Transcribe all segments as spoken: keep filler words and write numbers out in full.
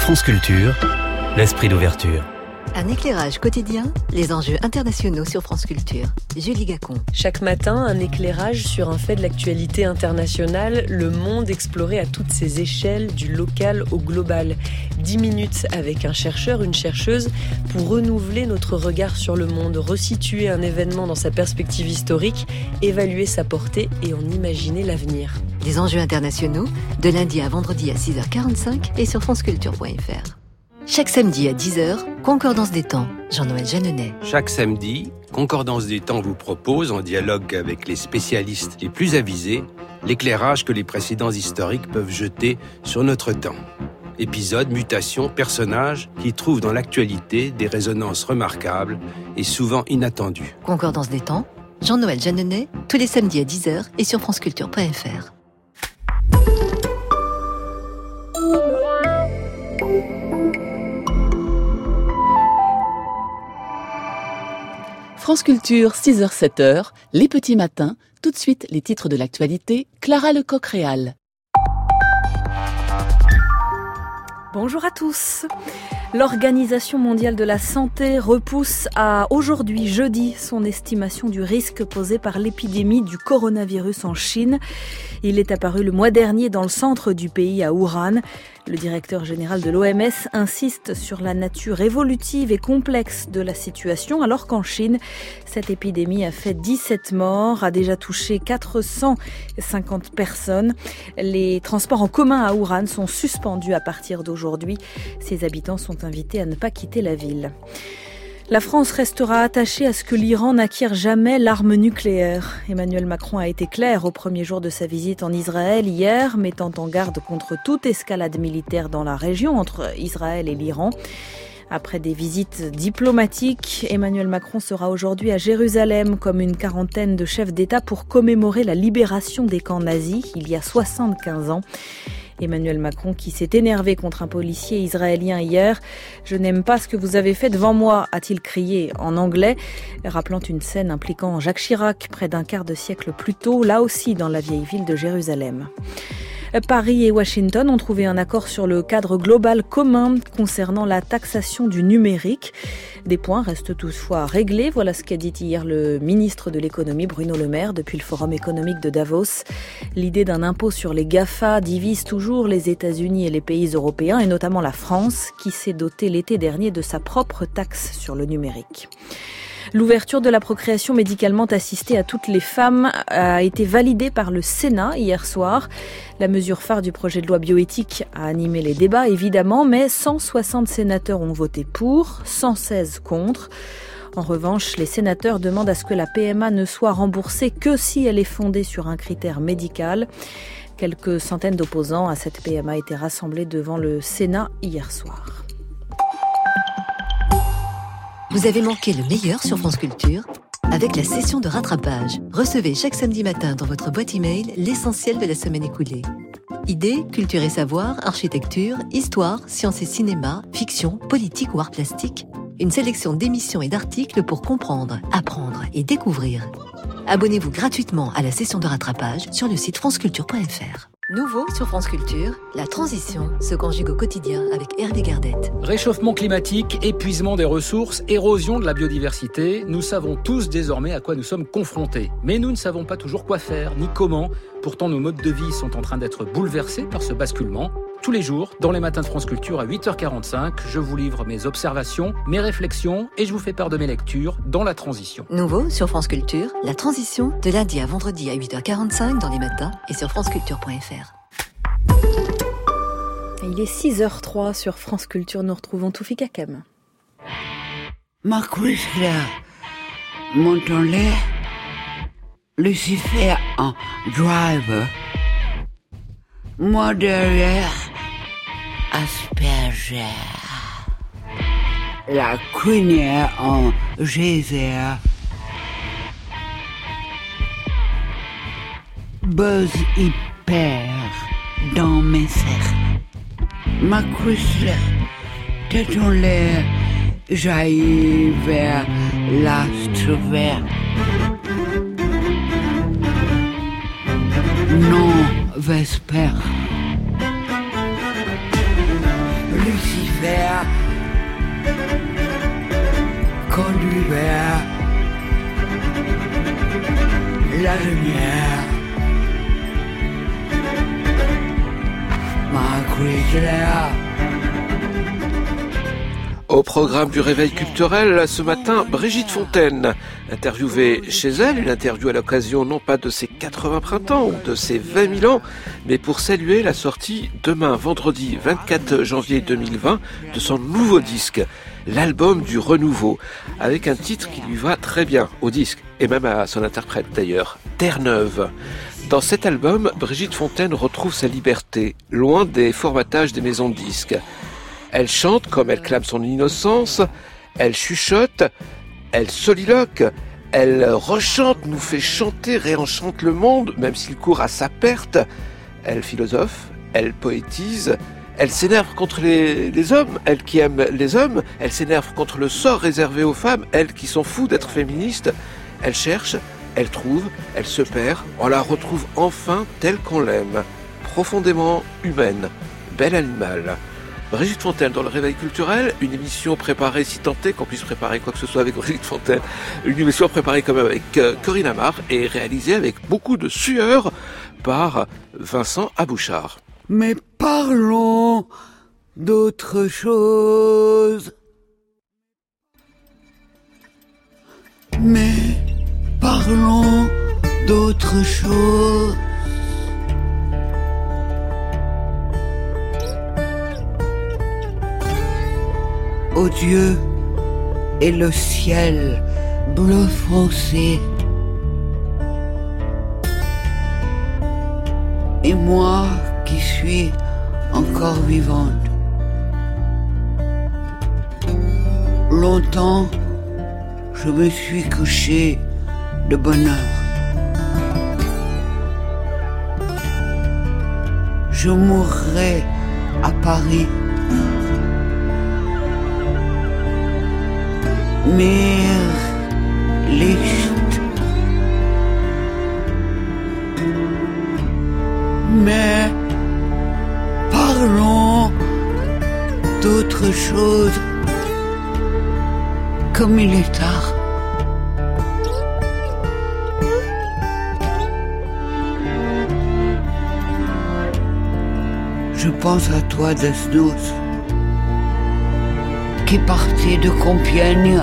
France Culture, l'esprit d'ouverture. Un éclairage quotidien, les enjeux internationaux sur France Culture. Julie Gacon. Chaque matin, un éclairage sur un fait de l'actualité internationale, le monde exploré à toutes ses échelles, du local au global. Dix minutes avec un chercheur, une chercheuse, pour renouveler notre regard sur le monde, resituer un événement dans sa perspective historique, évaluer sa portée et en imaginer l'avenir. Les enjeux internationaux, de lundi à vendredi à six heures quarante-cinq et sur franceculture point f r. Chaque samedi à dix heures, Concordance des temps, Jean-Noël Jeanneney. Chaque samedi, Concordance des temps vous propose, en dialogue avec les spécialistes les plus avisés, l'éclairage que les précédents historiques peuvent jeter sur notre temps. Épisodes, mutations, personnages qui trouvent dans l'actualité des résonances remarquables et souvent inattendues. Concordance des temps, Jean-Noël Jeanneney, tous les samedis à dix heures et sur franceculture point f r. France Culture, six heures sept heures, les petits matins, tout de suite les titres de l'actualité, Clara Lecoq-Réal. Bonjour à tous. L'Organisation mondiale de la santé repousse à aujourd'hui, jeudi, son estimation du risque posé par l'épidémie du coronavirus en Chine. Il est apparu le mois dernier dans le centre du pays, à Wuhan. Le directeur général de l'O M S insiste sur la nature évolutive et complexe de la situation, alors qu'en Chine, cette épidémie a fait dix-sept morts, a déjà touché quatre cent cinquante personnes. Les transports en commun à Wuhan sont suspendus à partir d'aujourd'hui. Ses habitants sont invités à ne pas quitter la ville. La France restera attachée à ce que l'Iran n'acquiert jamais l'arme nucléaire. Emmanuel Macron a été clair au premier jour de sa visite en Israël hier, mettant en garde contre toute escalade militaire dans la région entre Israël et l'Iran. Après des visites diplomatiques, Emmanuel Macron sera aujourd'hui à Jérusalem comme une quarantaine de chefs d'État pour commémorer la libération des camps nazis il y a soixante-quinze ans. Emmanuel Macron qui s'est énervé contre un policier israélien hier. « Je n'aime pas ce que vous avez fait devant moi », a-t-il crié en anglais, rappelant une scène impliquant Jacques Chirac près d'un quart de siècle plus tôt, là aussi dans la vieille ville de Jérusalem. Paris et Washington ont trouvé un accord sur le cadre global commun concernant la taxation du numérique. Des points restent toutefois réglés. Voilà ce qu'a dit hier le ministre de l'économie Bruno Le Maire depuis le Forum économique de Davos. L'idée d'un impôt sur les GAFA divise toujours les États-Unis et les pays européens, et notamment la France, qui s'est dotée l'été dernier de sa propre taxe sur le numérique. L'ouverture de la procréation médicalement assistée à toutes les femmes a été validée par le Sénat hier soir. La mesure phare du projet de loi bioéthique a animé les débats, évidemment, mais cent soixante sénateurs ont voté pour, cent seize contre. En revanche, les sénateurs demandent à ce que la P M A ne soit remboursée que si elle est fondée sur un critère médical. Quelques centaines d'opposants à cette P M A étaient rassemblés devant le Sénat hier soir. Vous avez manqué le meilleur sur France Culture avec la session de rattrapage. Recevez chaque samedi matin dans votre boîte email l'essentiel de la semaine écoulée. Idées, culture et savoir, architecture, histoire, sciences et cinéma, fiction, politique ou art plastique. Une sélection d'émissions et d'articles pour comprendre, apprendre et découvrir. Abonnez-vous gratuitement à la session de rattrapage sur le site franceculture point f r. Nouveau sur France Culture, la transition se conjugue au quotidien avec Hervé Gardette. Réchauffement climatique, épuisement des ressources, érosion de la biodiversité, nous savons tous désormais à quoi nous sommes confrontés. Mais nous ne savons pas toujours quoi faire, ni comment. Pourtant, nos modes de vie sont en train d'être bouleversés par ce basculement. Tous les jours, dans les matins de France Culture à huit heures quarante-cinq, je vous livre mes observations, mes réflexions et je vous fais part de mes lectures dans la transition. Nouveau sur France Culture, la transition de lundi à vendredi à huit heures quarante-cinq dans les matins et sur franceculture point f r. Il est six heures zéro trois sur France Culture, nous retrouvons Toufi Kakem. Marcus Montonlé, Lucifer en driver. Moi derrière, Asperger. La crinière en geyser. Buzz hyper dans mes cercles. Ma Chrysler, tête en l'air, jaillit vers l'astre vert. Non, Vesper. Lucie la lumière. Ma Chrysler. Au programme du Réveil culturel, ce matin, Brigitte Fontaine. Interviewée chez elle, une interview à l'occasion non pas de ses quatre-vingts printemps ou de ses vingt mille ans, mais pour saluer la sortie demain, vendredi vingt-quatre janvier deux mille vingt, de son nouveau disque, l'album du renouveau, avec un titre qui lui va très bien au disque, et même à son interprète d'ailleurs, Terre-Neuve. Dans cet album, Brigitte Fontaine retrouve sa liberté, loin des formatages des maisons de disques. Elle chante comme elle clame son innocence, elle chuchote, elle soliloque, elle rechante, nous fait chanter, réenchante le monde, même s'il court à sa perte. Elle philosophe, elle poétise, elle s'énerve contre les, les hommes, elle qui aime les hommes, elle s'énerve contre le sort réservé aux femmes, elle qui s'en fout d'être féministe. Elle cherche, elle trouve, elle se perd, on la retrouve enfin telle qu'on l'aime, profondément humaine, bel animal. Brigitte Fontaine dans le Réveil culturel, une émission préparée, si tant est qu'on puisse préparer quoi que ce soit avec Brigitte Fontaine, une émission préparée quand même avec euh, Corinne Amar et réalisée avec beaucoup de sueur par Vincent Abouchard. Mais parlons d'autre chose. Mais parlons d'autre chose. Ô Dieu et le ciel bleu foncé, et moi qui suis encore vivante. Longtemps, je me suis couchée de bonne heure. Je mourrai à Paris. Mir Licht. Mais parlons d'autre chose. Comme il est tard. Je pense à toi, Desnos, qui partait de Compiègne.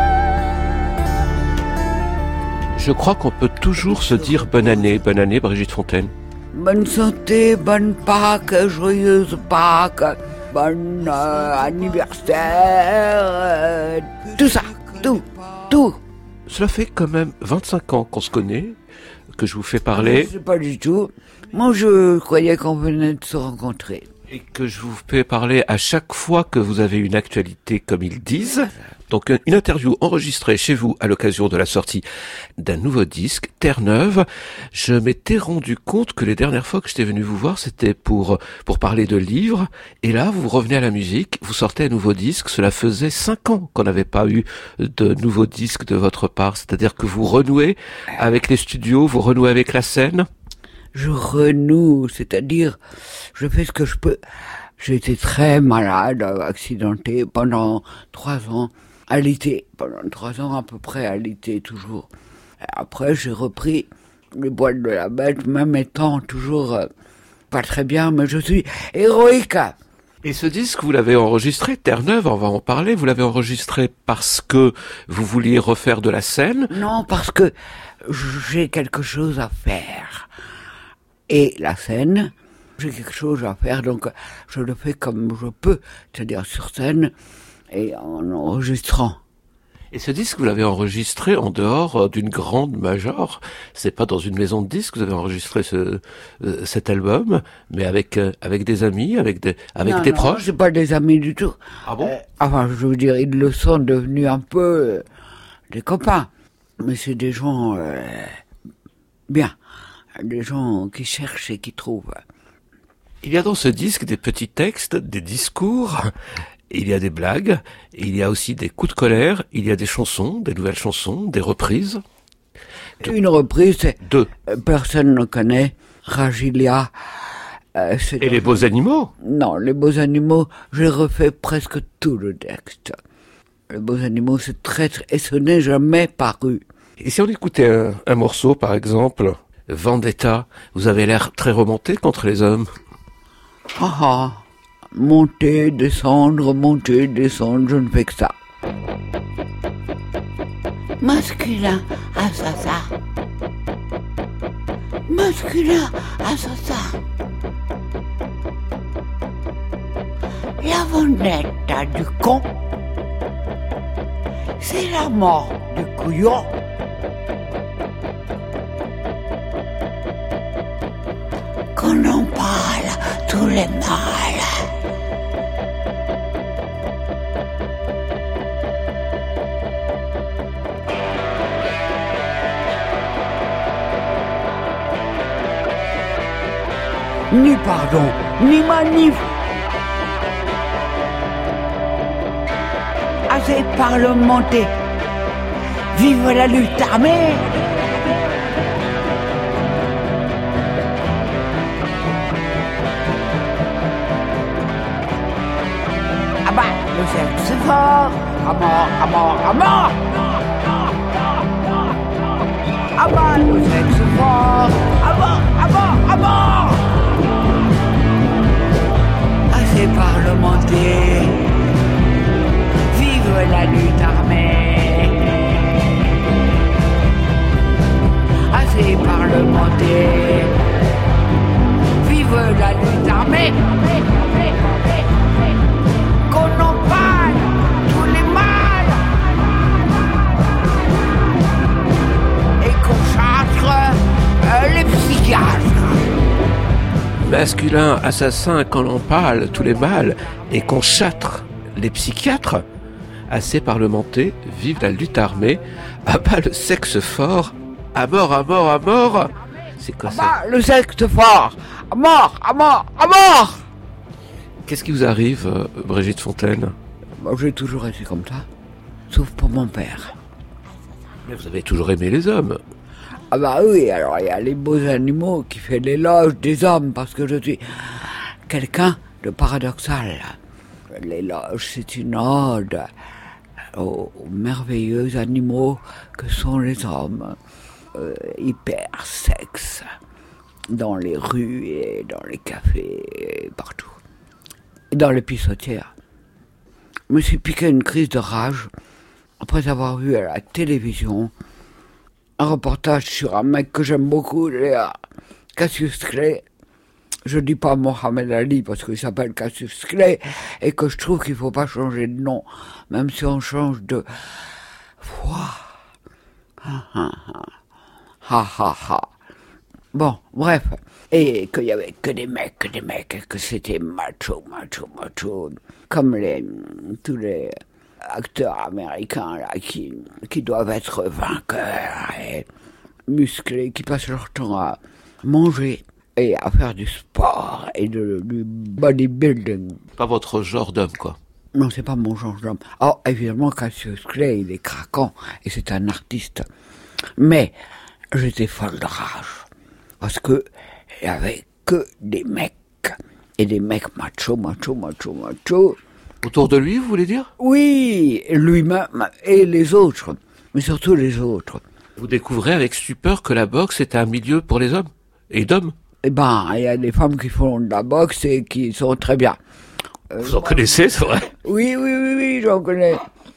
Je crois qu'on peut toujours se dire bonne année, bonne année Brigitte Fontaine. Bonne santé, bonne Pâques, joyeuse Pâques, bon euh, anniversaire, euh, tout ça, tout, tout. Cela fait quand même vingt-cinq ans qu'on se connaît, que je vous fais parler. Je sais pas du tout. Moi, je croyais qu'on venait de se rencontrer. Et que je vous fais parler à chaque fois que vous avez une actualité, comme ils disent. Donc, une interview enregistrée chez vous à l'occasion de la sortie d'un nouveau disque, Terre-Neuve. Je m'étais rendu compte que les dernières fois que j'étais venu vous voir, c'était pour pour parler de livres. Et là, vous revenez à la musique, vous sortez un nouveau disque. Cela faisait cinq ans qu'on n'avait pas eu de nouveau disque de votre part. C'est-à-dire que vous renouez avec les studios, vous renouez avec la scène. Je renoue, c'est-à-dire, je fais ce que je peux. J'ai été très malade, accidenté pendant trois ans, alité, pendant trois ans à peu près, alité toujours. Après, j'ai repris les boîtes de la bête, même étant toujours euh, pas très bien, mais je suis héroïque. Et ce disque, vous l'avez enregistré, Terre-Neuve, on va en parler, vous l'avez enregistré parce que vous vouliez refaire de la scène? Non, parce que j'ai quelque chose à faire. Et la scène, j'ai quelque chose à faire, donc je le fais comme je peux, c'est-à-dire sur scène et en enregistrant. Et ce disque, vous l'avez enregistré en dehors d'une grande major. C'est pas dans une maison de disques que vous avez enregistré ce, euh, cet album, mais avec euh, avec des amis, avec des avec non, des non, proches. C'est pas des amis du tout. Ah bon? euh, Enfin, je veux dire, ils le sont devenus un peu euh, des copains, mais c'est des gens euh, bien. Des gens qui cherchent et qui trouvent. Il y a dans ce disque des petits textes, des discours, il y a des blagues, il y a aussi des coups de colère, il y a des chansons, des nouvelles chansons, des reprises. Une reprise, c'est Deux. Personne ne connaît, Ragilia. Euh, et dans... les beaux animaux? Non, les beaux animaux, j'ai refait presque tout le texte. Les beaux animaux, c'est très, très... Et ce n'est jamais paru. Et si on écoutait un, un morceau, par exemple, Vendetta, vous avez l'air très remonté contre les hommes. Ah ah, monter, descendre, monter, descendre, je ne fais que ça. Masculin, assassin. Masculin, assassin. La vendetta du con, c'est la mort du couillon. Qu'on en parle tous les mâles. Ni pardon, ni manif. Assez parlementé. Vive la lutte armée. Ah bah, le sexe fort. À mort, à mort, à mort. Ah bah, le sexe fort. À mort, à mort, à mort. Assez parlementé. Vive la lutte armée. Assez parlementé. Vive la lutte armée. Qu'on en parle tous les mâles. Et qu'on châtre euh, les psychiatres. Masculin, assassin, qu'on en parle, tous les mâles, et qu'on châtre les psychiatres. Assez parlementé, vive la lutte armée, abat le sexe fort, à mort, à mort, à mort. C'est quoi ça? Abat le sexe fort, à mort, à mort, à mort. Qu'est-ce qui vous arrive, euh, Brigitte Fontaine? Moi, j'ai toujours été comme ça, sauf pour mon père. Mais vous avez toujours aimé les hommes. Ah bah oui, alors il y a les beaux animaux qui font l'éloge des hommes, parce que je suis quelqu'un de paradoxal. L'éloge, c'est une ode aux, aux merveilleux animaux que sont les hommes, euh, hyper sexe, dans les rues et dans les cafés, et partout. Et dans les pissotières. Je me suis piqué une crise de rage après avoir vu à la télévision un reportage sur un mec que j'aime beaucoup, Cassius Clay. Je dis pas Mohamed Ali parce qu'il s'appelle Cassius Clay et que je trouve qu'il faut pas changer de nom, même si on change de foi. Ha ha ha. Ha ha ha. Bon, bref. Et qu'il y avait que des mecs, que des mecs, et que c'était macho, macho, macho. Comme les, tous les acteurs américains, là, qui, qui doivent être vainqueurs et musclés, qui passent leur temps à manger et à faire du sport et de, du bodybuilding. Pas votre genre d'homme, quoi. Non, c'est pas mon genre d'homme. Alors, évidemment, Cassius Clay, il est craquant et c'est un artiste. Mais j'étais folle de rage. Parce que il y avait que des mecs. Et des mecs macho, macho, macho, macho. Autour de lui, vous voulez dire? Oui, lui-même et les autres. Mais surtout les autres. Vous découvrez avec stupeur que la boxe est un milieu pour les hommes et d'hommes? Eh ben, il y a des femmes qui font de la boxe et qui sont très bien. Euh, vous en connaissez, c'est vrai? Oui, oui, oui, oui, j'en connais.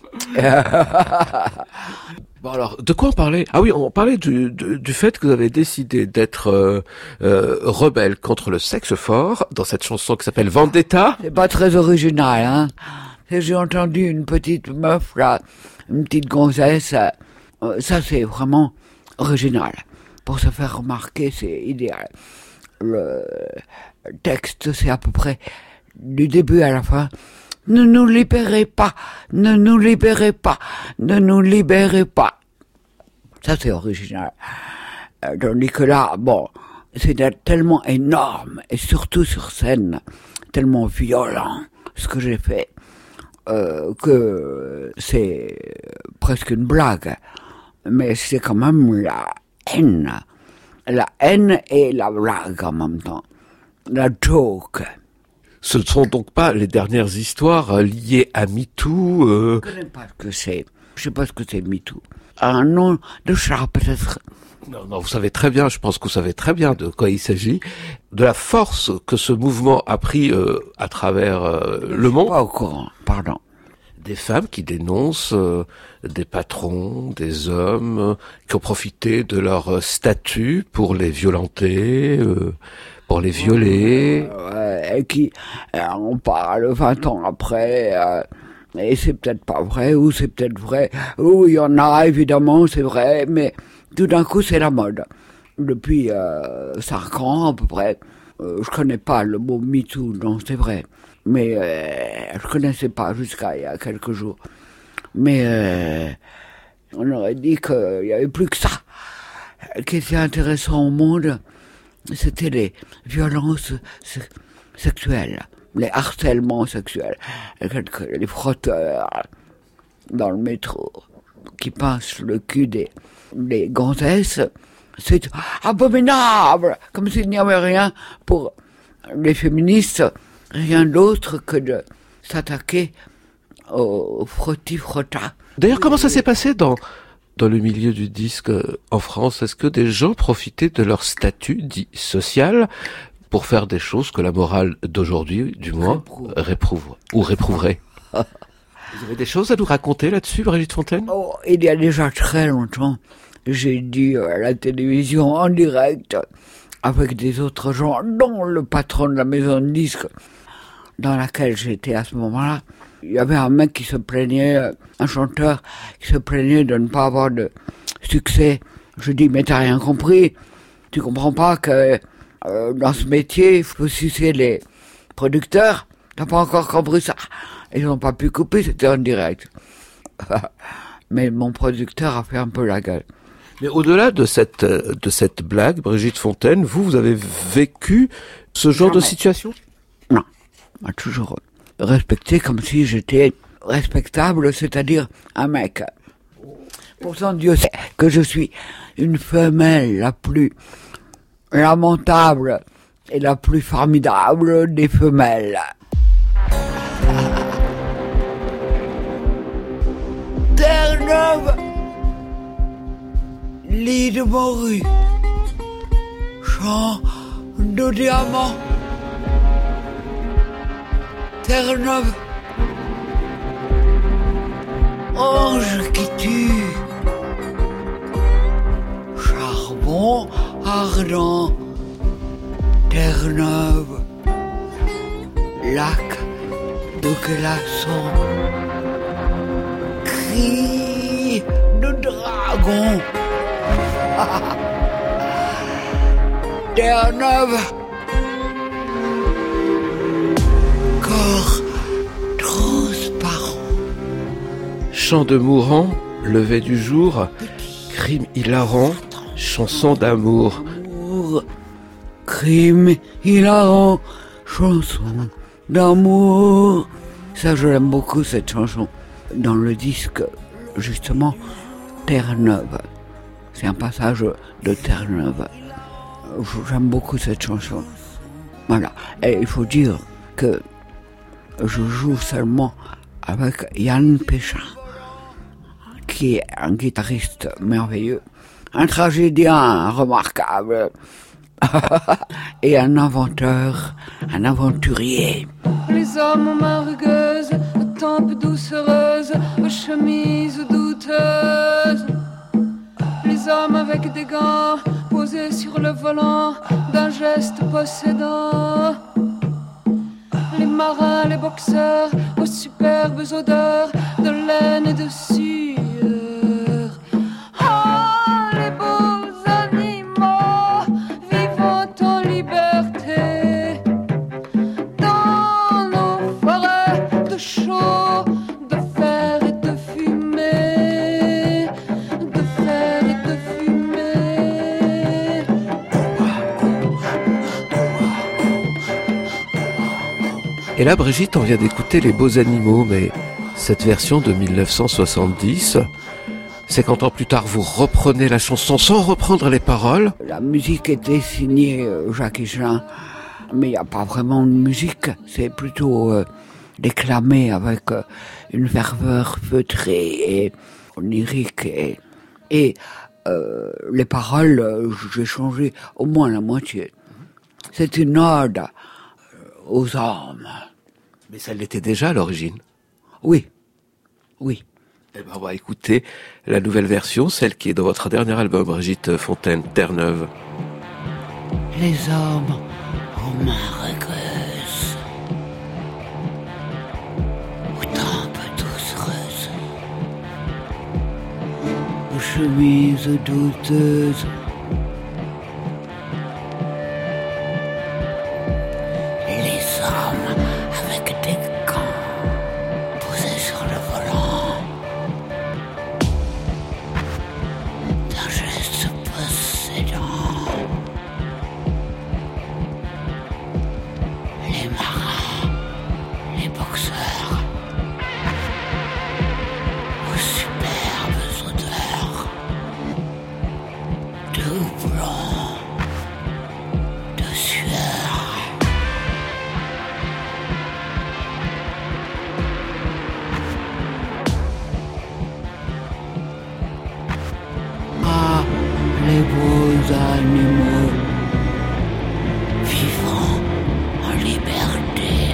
Bon alors, de quoi on parlait? Ah oui, on parlait du, du, du fait que vous avez décidé d'être euh, euh, rebelle contre le sexe fort dans cette chanson qui s'appelle Vendetta. C'est pas très original, hein. J'ai entendu une petite meuf, là, une petite gonzesse, euh, ça c'est vraiment original. Pour se faire remarquer, c'est idéal. Le texte, c'est à peu près du début à la fin. Ne nous libérez pas, ne nous libérez pas, ne nous libérez pas. Ça, c'est original. Euh, tandis que là, bon, c'est tellement énorme, et surtout sur scène, tellement violent, ce que j'ai fait, euh, que c'est presque une blague. Mais c'est quand même la haine. La haine et la blague en même temps. La joke. Ce ne sont donc pas les dernières histoires liées à MeToo euh... Je ne connais pas ce que c'est. Je sais pas ce que c'est MeToo. Un nom de chat peut-être. Non, non, vous savez très bien, je pense que vous savez très bien de quoi il s'agit, de la force que ce mouvement a pris euh, à travers euh, le monde. Pas au courant, pardon. Des femmes qui dénoncent euh, des patrons, des hommes euh, qui ont profité de leur statut pour les violenter, euh, pour les violer. Euh, et qui, euh, on parle vingt ans après, euh, et c'est peut-être pas vrai, ou c'est peut-être vrai, ou il y en a évidemment, c'est vrai, mais tout d'un coup c'est la mode. Depuis euh, cinq ans à peu près, euh, je connais pas le mot MeToo, non c'est vrai, mais euh, je connaissais pas jusqu'à il y a quelques jours. Mais euh, on aurait dit qu'il y avait plus que ça qui était intéressant au monde, c'était les violences se- sexuelles, les harcèlements sexuels, les frotteurs dans le métro qui pincent le cul des, des gonzesses. C'est abominable, comme s'il n'y avait rien pour les féministes, rien d'autre que de s'attaquer aux frotti-frottas. D'ailleurs, comment ça s'est passé dans dans le milieu du disque en France? Est-ce que des gens profitaient de leur statut dit social pour faire des choses que la morale d'aujourd'hui, du moins, Réprouve. réprouve ou réprouverait? Vous avez des choses à nous raconter là-dessus, Brigitte Fontaine? Oh, il y a déjà très longtemps, j'ai dit à la télévision en direct avec des autres gens, dont le patron de la maison de disques dans laquelle j'étais à ce moment-là. Il y avait un mec qui se plaignait, un chanteur qui se plaignait de ne pas avoir de succès. Je dis, mais t'as rien compris. Tu comprends pas que euh, dans ce métier, il faut sucer les producteurs. T'as pas encore compris ça. Ils n'ont pas pu couper, c'était en direct. Mais mon producteur a fait un peu la gueule. Mais au-delà de cette de cette blague, Brigitte Fontaine, vous, vous avez vécu ce genre Jamais. de situation? Non, m'a toujours respecté comme si j'étais respectable, c'est-à-dire un mec. Pourtant, Dieu sait que je suis une femelle la plus lamentable et la plus formidable des femelles. Terre-Neuve, lit de morue, champ de diamants. Terre-Neuve, ange qui tue, charbon ardent. Terre-Neuve, lac de glaçons, cri de dragon. Terre-Neuve, corps transparent. Chant de mourant, lever du jour, crime hilarant, chanson d'amour. Amour, crime hilarant, chanson d'amour. Ça, je l'aime beaucoup, cette chanson. Dans le disque, justement, Terre-Neuve. C'est un passage de Terre-Neuve. J'aime beaucoup cette chanson. Voilà. Et il faut dire que je joue seulement avec Yann Péchin, qui est un guitariste merveilleux, un tragédien remarquable et un inventeur, un aventurier. Les hommes aux mains rugueuses, aux tempes doucereuses, aux chemises douteuses. Les hommes avec des gants posés sur le volant d'un geste possédant. Les marins, les boxeurs, aux superbes odeurs de laine et de sueur. Ah, les beaux animaux vivant en liberté dans nos forêts de chaux, de fer et de fumée, de fer et de fumée. Et là, Brigitte, on vient d'écouter Les Beaux Animaux, mais cette version de mille neuf cent soixante-dix, cinquante ans plus tard, vous reprenez la chanson sans reprendre les paroles. La musique était signée euh, Jacques Higelin, mais il n'y a pas vraiment de musique, c'est plutôt euh, déclamé avec euh, une ferveur feutrée et onirique. Et, et euh, les paroles, j'ai changé au moins la moitié. C'est une ode aux hommes. Mais ça l'était déjà à l'origine. Oui, oui. Eh ben, on va écouter la nouvelle version, celle qui est dans votre dernier album, Brigitte Fontaine, Terre-Neuve. Les hommes aux mains rugueuses, aux tempes doucereuses, aux chemises douteuses, les hommes avec des gants posés sur le volant, d'un geste possédant. Les marins, les boxeurs, aux superbes odeurs de houblon, de sueur. Ah, les beaux animaux vivant en liberté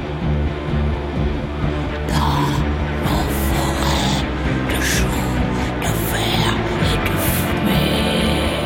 dans nos forêts de chaux, de fer et de fumée.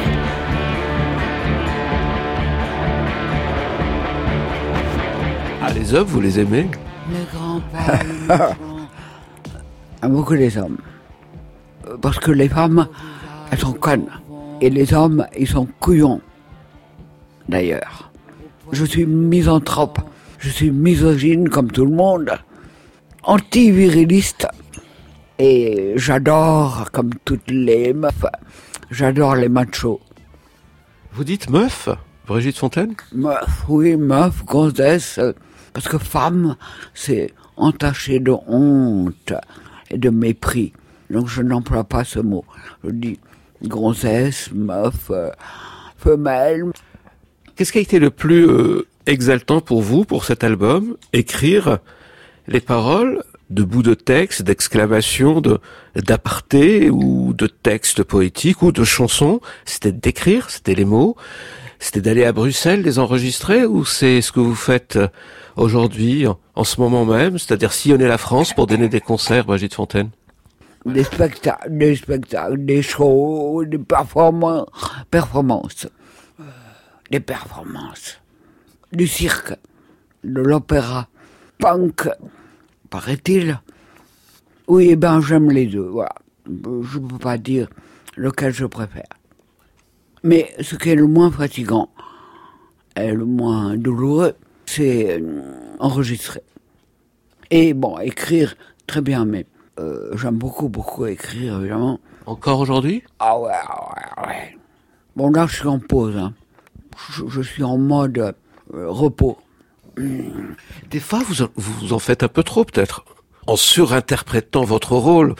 Ah, les hommes, vous les aimez? Les grands-pères aiment beaucoup les hommes. Parce que les femmes, elles sont connes. Et les hommes, ils sont couillons. D'ailleurs. Je suis misanthrope. Je suis misogyne comme tout le monde. Anti-viriliste. Et j'adore, comme toutes les meufs, j'adore les machos. Vous dites meuf, Brigitte Fontaine? Meuf, oui, meuf, gonzesse. Parce que femme, c'est entaché de honte et de mépris. Donc je n'emploie pas ce mot. Je dis gonzesse, meuf, euh, femelle. Qu'est-ce qui a été le plus euh, exaltant pour vous, pour cet album? Écrire les paroles de bouts de texte, d'exclamations, de, d'apartés, ou de textes poétiques, ou de chansons? C'était d'écrire, c'était les mots? C'était d'aller à Bruxelles, les enregistrer? Ou c'est ce que vous faites aujourd'hui, en, en ce moment même, c'est-à-dire sillonner la France pour donner des concerts, Brigitte Fontaine? Des spectacles, des spectacles, des shows, des performances, performances, des performances, du cirque, de l'opéra, punk, paraît-il. Oui, ben j'aime les deux, voilà. Je ne peux pas dire lequel je préfère. Mais ce qui est le moins fatigant et le moins douloureux, c'est enregistrer. Et bon, écrire, très bien, mais euh, j'aime beaucoup, beaucoup écrire, évidemment. Encore aujourd'hui? Ah ouais, ouais, ouais. Bon, là, je suis en pause, hein. Je, je suis en mode euh, repos. Des fois, vous en, vous en faites un peu trop, peut-être, en surinterprétant votre rôle.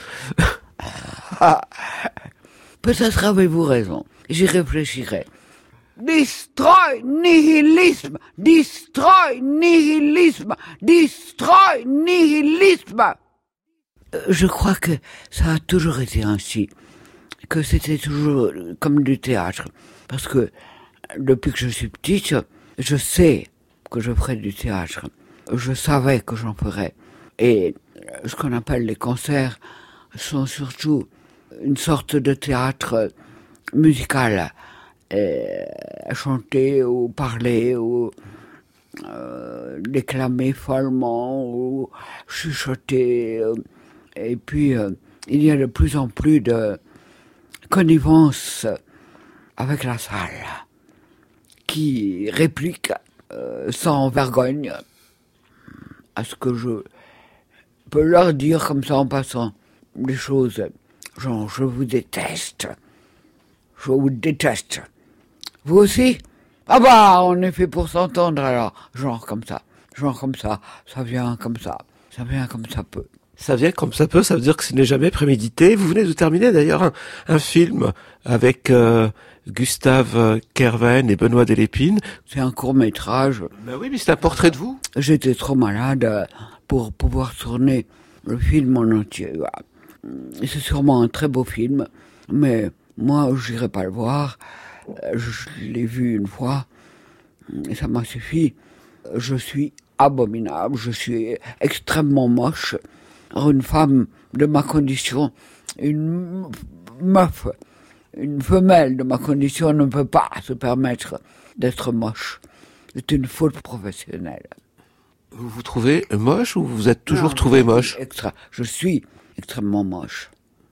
Peut-être avez-vous raison. J'y réfléchirai. Destroy nihilisme! Destroy nihilisme! Destroy nihilisme! Je crois que ça a toujours été ainsi. Que c'était toujours comme du théâtre. Parce que depuis que je suis petite, je sais que je ferai du théâtre. Je savais que j'en ferais. Et ce qu'on appelle les concerts sont surtout une sorte de théâtre musical. Et chanter ou parler ou euh, déclamer follement ou chuchoter. Et puis, euh, il y a de plus en plus de connivence avec la salle qui réplique euh, sans vergogne à ce que je peux leur dire comme ça en passant des choses genre je vous déteste, je vous déteste. Vous aussi? Ah bah on est fait pour s'entendre alors, genre comme ça, genre comme ça, ça vient comme ça, ça vient comme ça peut. Ça vient comme ça peut, ça veut dire que ce n'est jamais prémédité. Vous venez de terminer d'ailleurs un, un film avec euh, Gustave Kerven et Benoît Delépine. C'est un court-métrage. Ben oui, mais c'est un portrait de vous. J'étais trop malade pour pouvoir tourner le film en entier. C'est sûrement un très beau film, mais moi, je n'irai pas le voir. Je l'ai vu une fois, et ça m'a suffi. Je suis abominable, je suis extrêmement moche. Alors, une femme de ma condition, une meuf, une femelle de ma condition ne peut pas se permettre d'être moche. C'est une faute professionnelle. Vous vous trouvez moche ou vous vous êtes toujours non, trouvé moche? Extra, je suis extrêmement moche.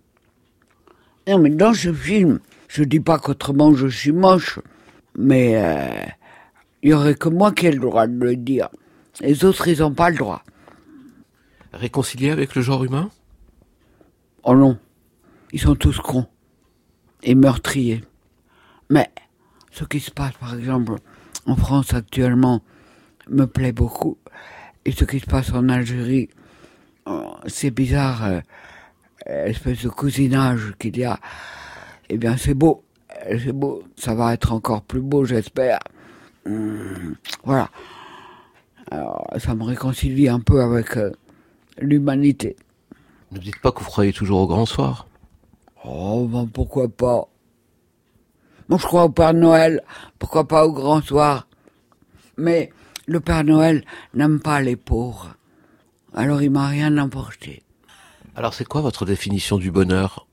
Non, mais dans ce film, je dis pas qu'autrement je suis moche, mais euh, il y aurait que moi qui ai le droit de le dire. Les autres, ils n'ont pas le droit. Réconcilié avec le genre humain? Oh non, ils sont tous cons et meurtriers. Mais ce qui se passe, par exemple, en France actuellement, me plaît beaucoup. Et ce qui se passe en Algérie, c'est bizarre, euh, l'espèce de cousinage qu'il y a. Eh bien, c'est beau, c'est beau. Ça va être encore plus beau, j'espère. Hum, voilà. Alors, ça me réconcilie un peu avec euh, l'humanité. Ne dites pas que vous croyez toujours au grand soir. Oh, ben pourquoi pas. Moi, je crois au Père Noël. Pourquoi pas au grand soir. Mais le Père Noël n'aime pas les pauvres. Alors, il m'a rien apporté. Alors, c'est quoi votre définition du bonheur?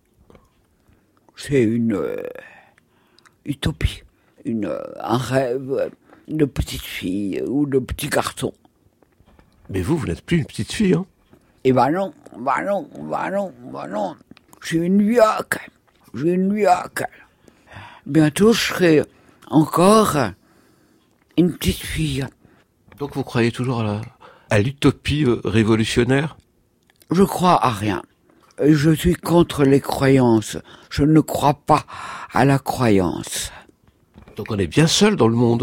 C'est une euh, utopie. Une, euh, un rêve de petite fille ou de petit garçon. Mais vous, vous n'êtes plus une petite fille, hein? Eh ben non, ben non, ben non, ben non. Je suis une vieille. Je suis une vieille. Bientôt, je serai encore une petite fille. Donc vous croyez toujours à, la, à l'utopie euh, révolutionnaire? Je crois à rien. Je suis contre les croyances. Je ne crois pas à la croyance. Donc on est bien seul dans le monde.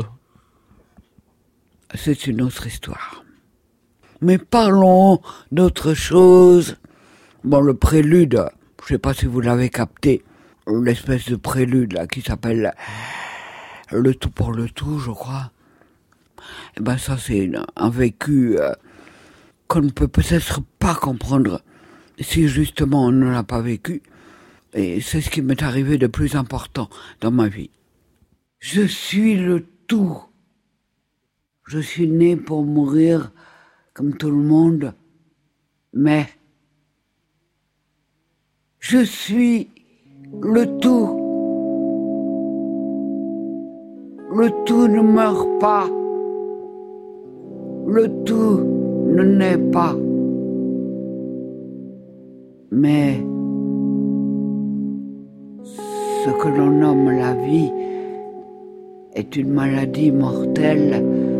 C'est une autre histoire. Mais parlons d'autre chose. Bon, le prélude, je ne sais pas si vous l'avez capté, l'espèce de prélude là qui s'appelle Le tout pour le tout, je crois. Eh ben ça, c'est une, un vécu euh, qu'on ne peut peut-être pas comprendre si justement on ne l'a pas vécu. Et c'est ce qui m'est arrivé de plus important dans ma vie. Je suis le tout. Je suis né pour mourir comme tout le monde, mais je suis le tout. Le tout ne meurt pas. Le tout ne naît pas. Mais ce que l'on nomme la vie est une maladie mortelle.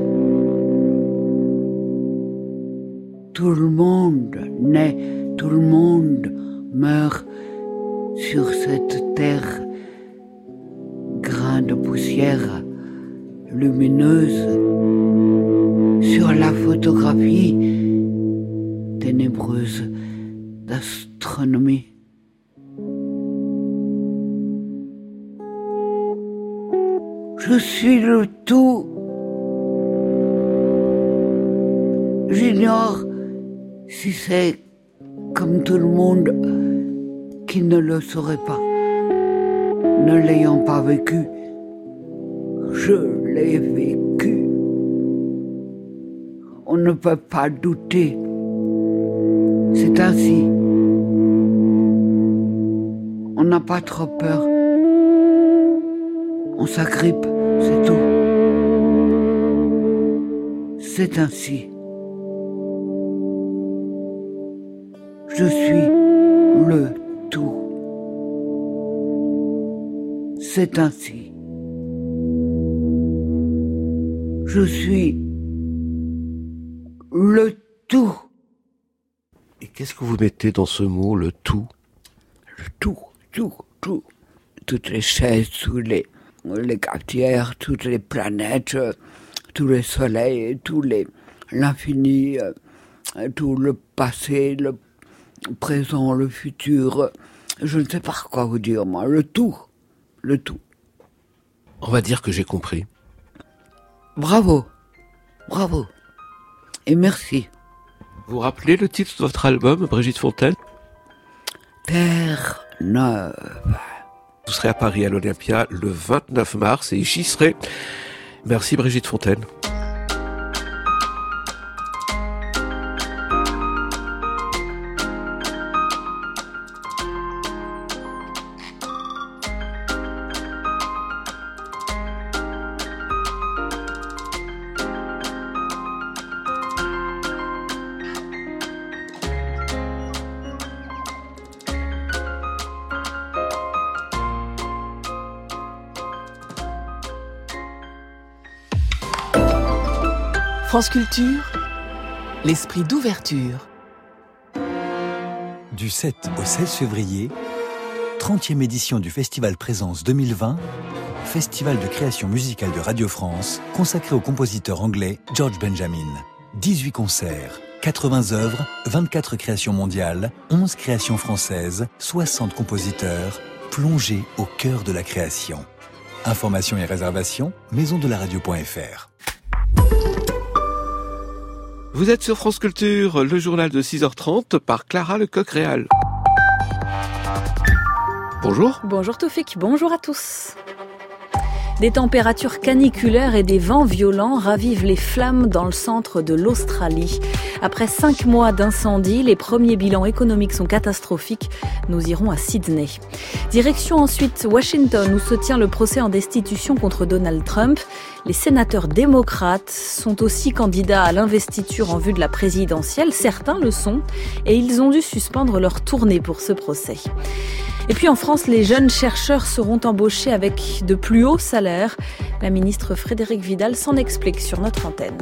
Tout le monde naît, tout le monde meurt sur cette terre, grain de poussière lumineuse, sur la photographie ténébreuse d'astronomie. Je suis le tout. J'ignore si c'est comme tout le monde qui ne le saurait pas. Ne l'ayant pas vécu, je l'ai vécu. On ne peut pas douter. C'est ainsi. On n'a pas trop peur. On s'agrippe, c'est tout. C'est ainsi. Je suis le tout. C'est ainsi. Je suis le tout. Et qu'est-ce que vous mettez dans ce mot, le tout? Le tout, tout, tout. Toutes les chaises, tous les, les cafetières, toutes les planètes, tous les soleils, tous les, l'infini, tout le passé, le présent, le futur. Je ne sais pas quoi vous dire, moi. Le tout. Le tout. On va dire que j'ai compris. Bravo. Bravo. Et merci. Vous rappelez le titre de votre album, Brigitte Fontaine? Terre-Neuve. Vous serez à Paris à l'Olympia le vingt-neuf mars et j'y serai. Merci Brigitte Fontaine. France Culture, l'esprit d'ouverture. Du sept au seize février, trentième édition du Festival Présence deux mille vingt, festival de création musicale de Radio France, consacré au compositeur anglais George Benjamin. dix-huit concerts, quatre-vingts œuvres, vingt-quatre créations mondiales, onze créations françaises, soixante compositeurs, plongés au cœur de la création. Informations et réservations, maison de la radio point f r. Vous êtes sur France Culture, le journal de six heures trente par Clara Lecoq-Réal. Bonjour. Bonjour Toufik, bonjour à tous. Des températures caniculaires et des vents violents ravivent les flammes dans le centre de l'Australie. Après cinq mois d'incendie, les premiers bilans économiques sont catastrophiques. Nous irons à Sydney. Direction ensuite Washington, où se tient le procès en destitution contre Donald Trump. Les sénateurs démocrates sont aussi candidats à l'investiture en vue de la présidentielle. Certains le sont et ils ont dû suspendre leur tournée pour ce procès. Et puis en France, les jeunes chercheurs seront embauchés avec de plus hauts salaires. La ministre Frédérique Vidal s'en explique sur notre antenne.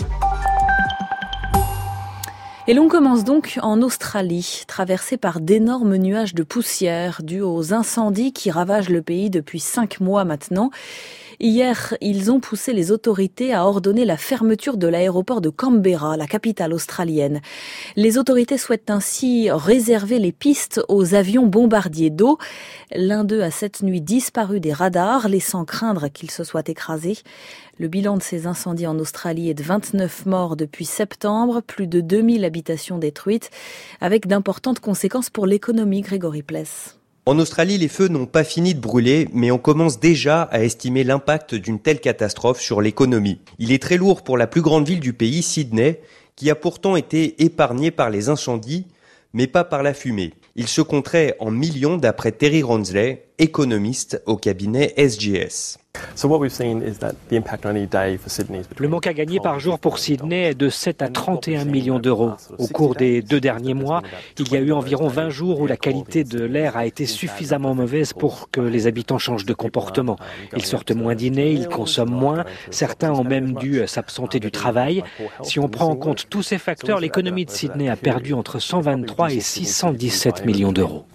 Et l'on commence donc en Australie, traversée par d'énormes nuages de poussière dus aux incendies qui ravagent le pays depuis cinq mois maintenant. Hier, ils ont poussé les autorités à ordonner la fermeture de l'aéroport de Canberra, la capitale australienne. Les autorités souhaitent ainsi réserver les pistes aux avions bombardiers d'eau. L'un d'eux a cette nuit disparu des radars, laissant craindre qu'il se soit écrasé. Le bilan de ces incendies en Australie est de vingt-neuf morts depuis septembre, plus de deux mille habitations détruites, avec d'importantes conséquences pour l'économie. Grégory Pless. En Australie, les feux n'ont pas fini de brûler, mais on commence déjà à estimer l'impact d'une telle catastrophe sur l'économie. Il est très lourd pour la plus grande ville du pays, Sydney, qui a pourtant été épargnée par les incendies, mais pas par la fumée. Il se compterait en millions d'après Terry Ronsley, économiste au cabinet S G S. Le manque à gagner par jour pour Sydney est de sept à trente et un millions d'euros. Au cours des deux derniers mois, il y a eu environ vingt jours où la qualité de l'air a été suffisamment mauvaise pour que les habitants changent de comportement. Ils sortent moins dîner, ils consomment moins, certains ont même dû s'absenter du travail. Si on prend en compte tous ces facteurs, l'économie de Sydney a perdu entre cent vingt-trois et six cent dix-sept millions d'euros.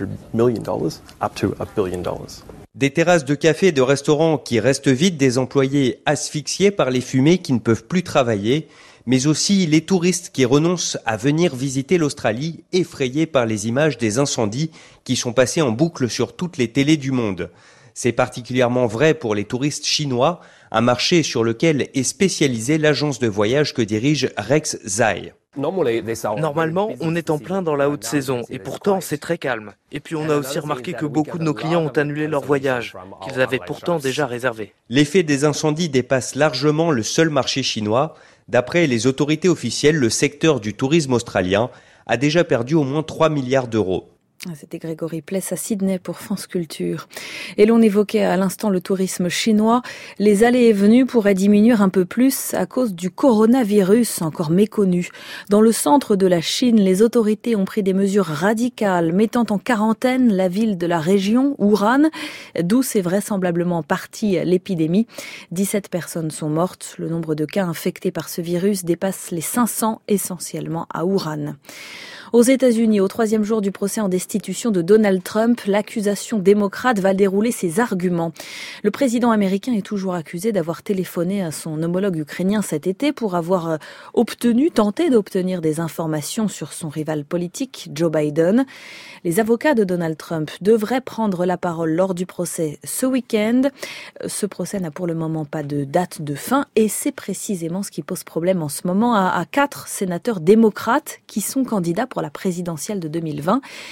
Des terrasses de cafés et de restaurants qui restent vides, des employés asphyxiés par les fumées qui ne peuvent plus travailler, mais aussi les touristes qui renoncent à venir visiter l'Australie, effrayés par les images des incendies qui sont passées en boucle sur toutes les télés du monde. C'est particulièrement vrai pour les touristes chinois, un marché sur lequel est spécialisée l'agence de voyage que dirige Rex Zai. Normalement, on est en plein dans la haute saison et pourtant c'est très calme. Et puis on a aussi remarqué que beaucoup de nos clients ont annulé leur voyage, qu'ils avaient pourtant déjà réservé. L'effet des incendies dépasse largement le seul marché chinois. D'après les autorités officielles, le secteur du tourisme australien a déjà perdu au moins trois milliards d'euros. C'était Grégory Pless à Sydney pour France Culture. Et l'on évoquait à l'instant le tourisme chinois. Les allées et venues pourraient diminuer un peu plus à cause du coronavirus, encore méconnu. Dans le centre de la Chine, les autorités ont pris des mesures radicales, mettant en quarantaine la ville de la région, Wuhan, d'où c'est vraisemblablement partie l'épidémie. dix-sept personnes sont mortes. Le nombre de cas infectés par ce virus dépasse les cinq cents, essentiellement à Wuhan. Aux États-Unis, au troisième jour du procès en destitution de Donald Trump, l'accusation démocrate va dérouler ses arguments. Le président américain est toujours accusé d'avoir téléphoné à son homologue ukrainien cet été pour avoir obtenu, tenté d'obtenir des informations sur son rival politique, Joe Biden. Les avocats de Donald Trump devraient prendre la parole lors du procès ce week-end. Ce procès n'a pour le moment pas de date de fin et c'est précisément ce qui pose problème en ce moment à, à quatre sénateurs démocrates qui sont candidats pour la présidentielle de deux mille vingt.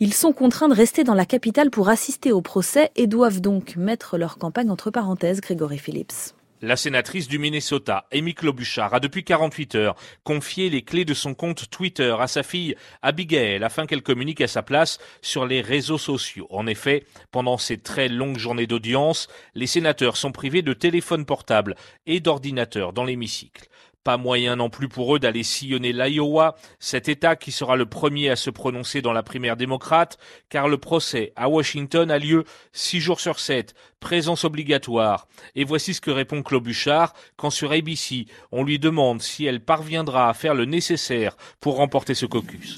Ils sont contraints de rester dans la capitale pour assister au procès et doivent donc mettre leur campagne entre parenthèses. Grégory Phillips. La sénatrice du Minnesota, Amy Klobuchar, a depuis quarante-huit heures confié les clés de son compte Twitter à sa fille Abigail afin qu'elle communique à sa place sur les réseaux sociaux. En effet, pendant ces très longues journées d'audience, les sénateurs sont privés de téléphone portable et d'ordinateur dans l'hémicycle. Pas moyen non plus pour eux d'aller sillonner l'Iowa, cet État qui sera le premier à se prononcer dans la primaire démocrate, car le procès à Washington a lieu six jours sur sept, présence obligatoire. Et voici ce que répond Klobuchar quand sur A B C, on lui demande si elle parviendra à faire le nécessaire pour remporter ce caucus.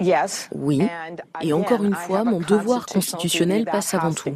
Oui, et encore une fois, mon devoir constitutionnel passe avant tout.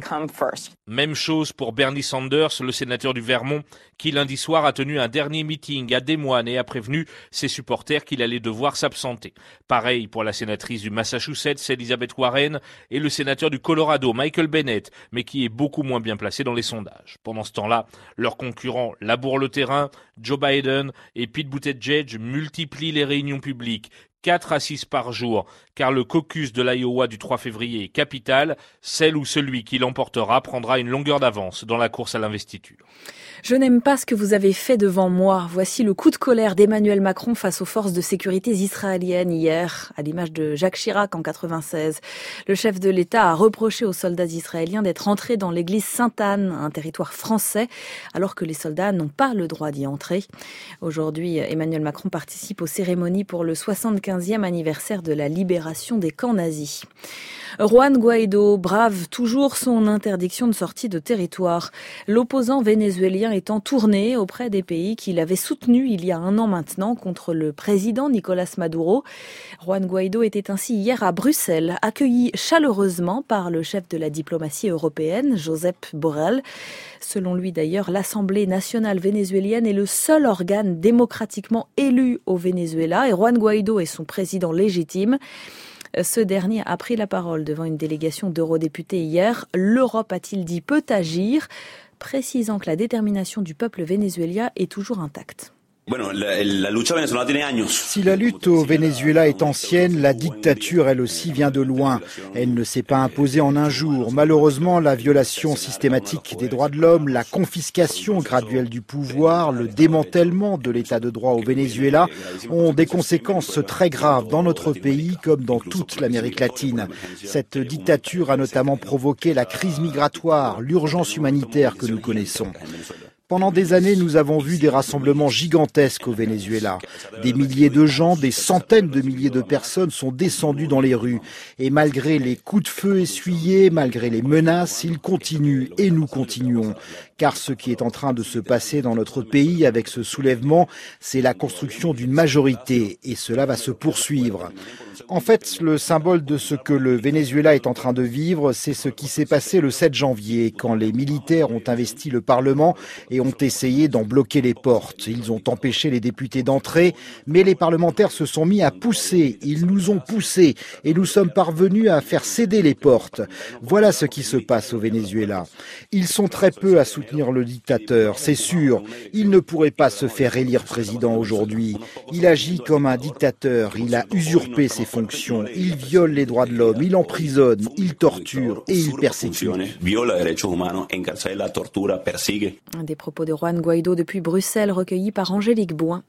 Même chose pour Bernie Sanders, le sénateur du Vermont, qui lundi soir a tenu un dernier meeting à Des Moines et a prévenu ses supporters qu'il allait devoir s'absenter. Pareil pour la sénatrice du Massachusetts, Elizabeth Warren, et le sénateur du Colorado, Michael Bennet, mais qui est beaucoup moins bien placé dans les sondages. Pendant ce temps-là, leurs concurrents labourent le terrain, Joe Biden et Pete Buttigieg multiplient les réunions publiques, quatre à six par jour, car le caucus de l'Iowa du trois février est capital. Celle ou celui qui l'emportera prendra une longueur d'avance dans la course à l'investiture. Je n'aime pas ce que vous avez fait devant moi. Voici le coup de colère d'Emmanuel Macron face aux forces de sécurité israéliennes hier, à l'image de Jacques Chirac en quatre-vingt-seize. Le chef de l'État a reproché aux soldats israéliens d'être entrés dans l'église Sainte-Anne, un territoire français, alors que les soldats n'ont pas le droit d'y entrer. Aujourd'hui, Emmanuel Macron participe aux cérémonies pour le soixante-quinzième anniversaire de la libération des camps nazis. Juan Guaido brave toujours son interdiction de sortie de territoire. L'opposant vénézuélien est en tournée auprès des pays qu'il avait soutenus il y a un an maintenant contre le président Nicolás Maduro. Juan Guaido était ainsi hier à Bruxelles, accueilli chaleureusement par le chef de la diplomatie européenne, Josep Borrell. Selon lui d'ailleurs, l'Assemblée nationale vénézuélienne est le seul organe démocratiquement élu au Venezuela et Juan Guaido est son président légitime. Ce dernier a pris la parole devant une délégation d'eurodéputés hier. L'Europe, a-t-il dit, peut agir, précisant que la détermination du peuple vénézuélien est toujours intacte. Si la lutte au Venezuela est ancienne, la dictature, elle aussi, vient de loin. Elle ne s'est pas imposée en un jour. Malheureusement, la violation systématique des droits de l'homme, la confiscation graduelle du pouvoir, le démantèlement de l'état de droit au Venezuela ont des conséquences très graves dans notre pays comme dans toute l'Amérique latine. Cette dictature a notamment provoqué la crise migratoire, l'urgence humanitaire que nous connaissons. Pendant des années, nous avons vu des rassemblements gigantesques au Venezuela. Des milliers de gens, des centaines de milliers de personnes sont descendus dans les rues. Et malgré les coups de feu essuyés, malgré les menaces, ils continuent et nous continuons. Car ce qui est en train de se passer dans notre pays avec ce soulèvement, c'est la construction d'une majorité et cela va se poursuivre. En fait, le symbole de ce que le Venezuela est en train de vivre, c'est ce qui s'est passé le sept janvier, quand les militaires ont investi le Parlement et ont essayé d'en bloquer les portes. Ils ont empêché les députés d'entrer, mais les parlementaires se sont mis à pousser. Ils nous ont poussés et nous sommes parvenus à faire céder les portes. Voilà ce qui se passe au Venezuela. Ils sont très peu à soutenir le dictateur, c'est sûr. Il ne pourrait pas se faire élire président aujourd'hui. Il agit comme un dictateur, il a usurpé ses fonctions, il viole les droits de l'homme, il emprisonne, il torture et il persécute. Des propos de Juan Guaido depuis Bruxelles, recueillis par Angélique Bouin.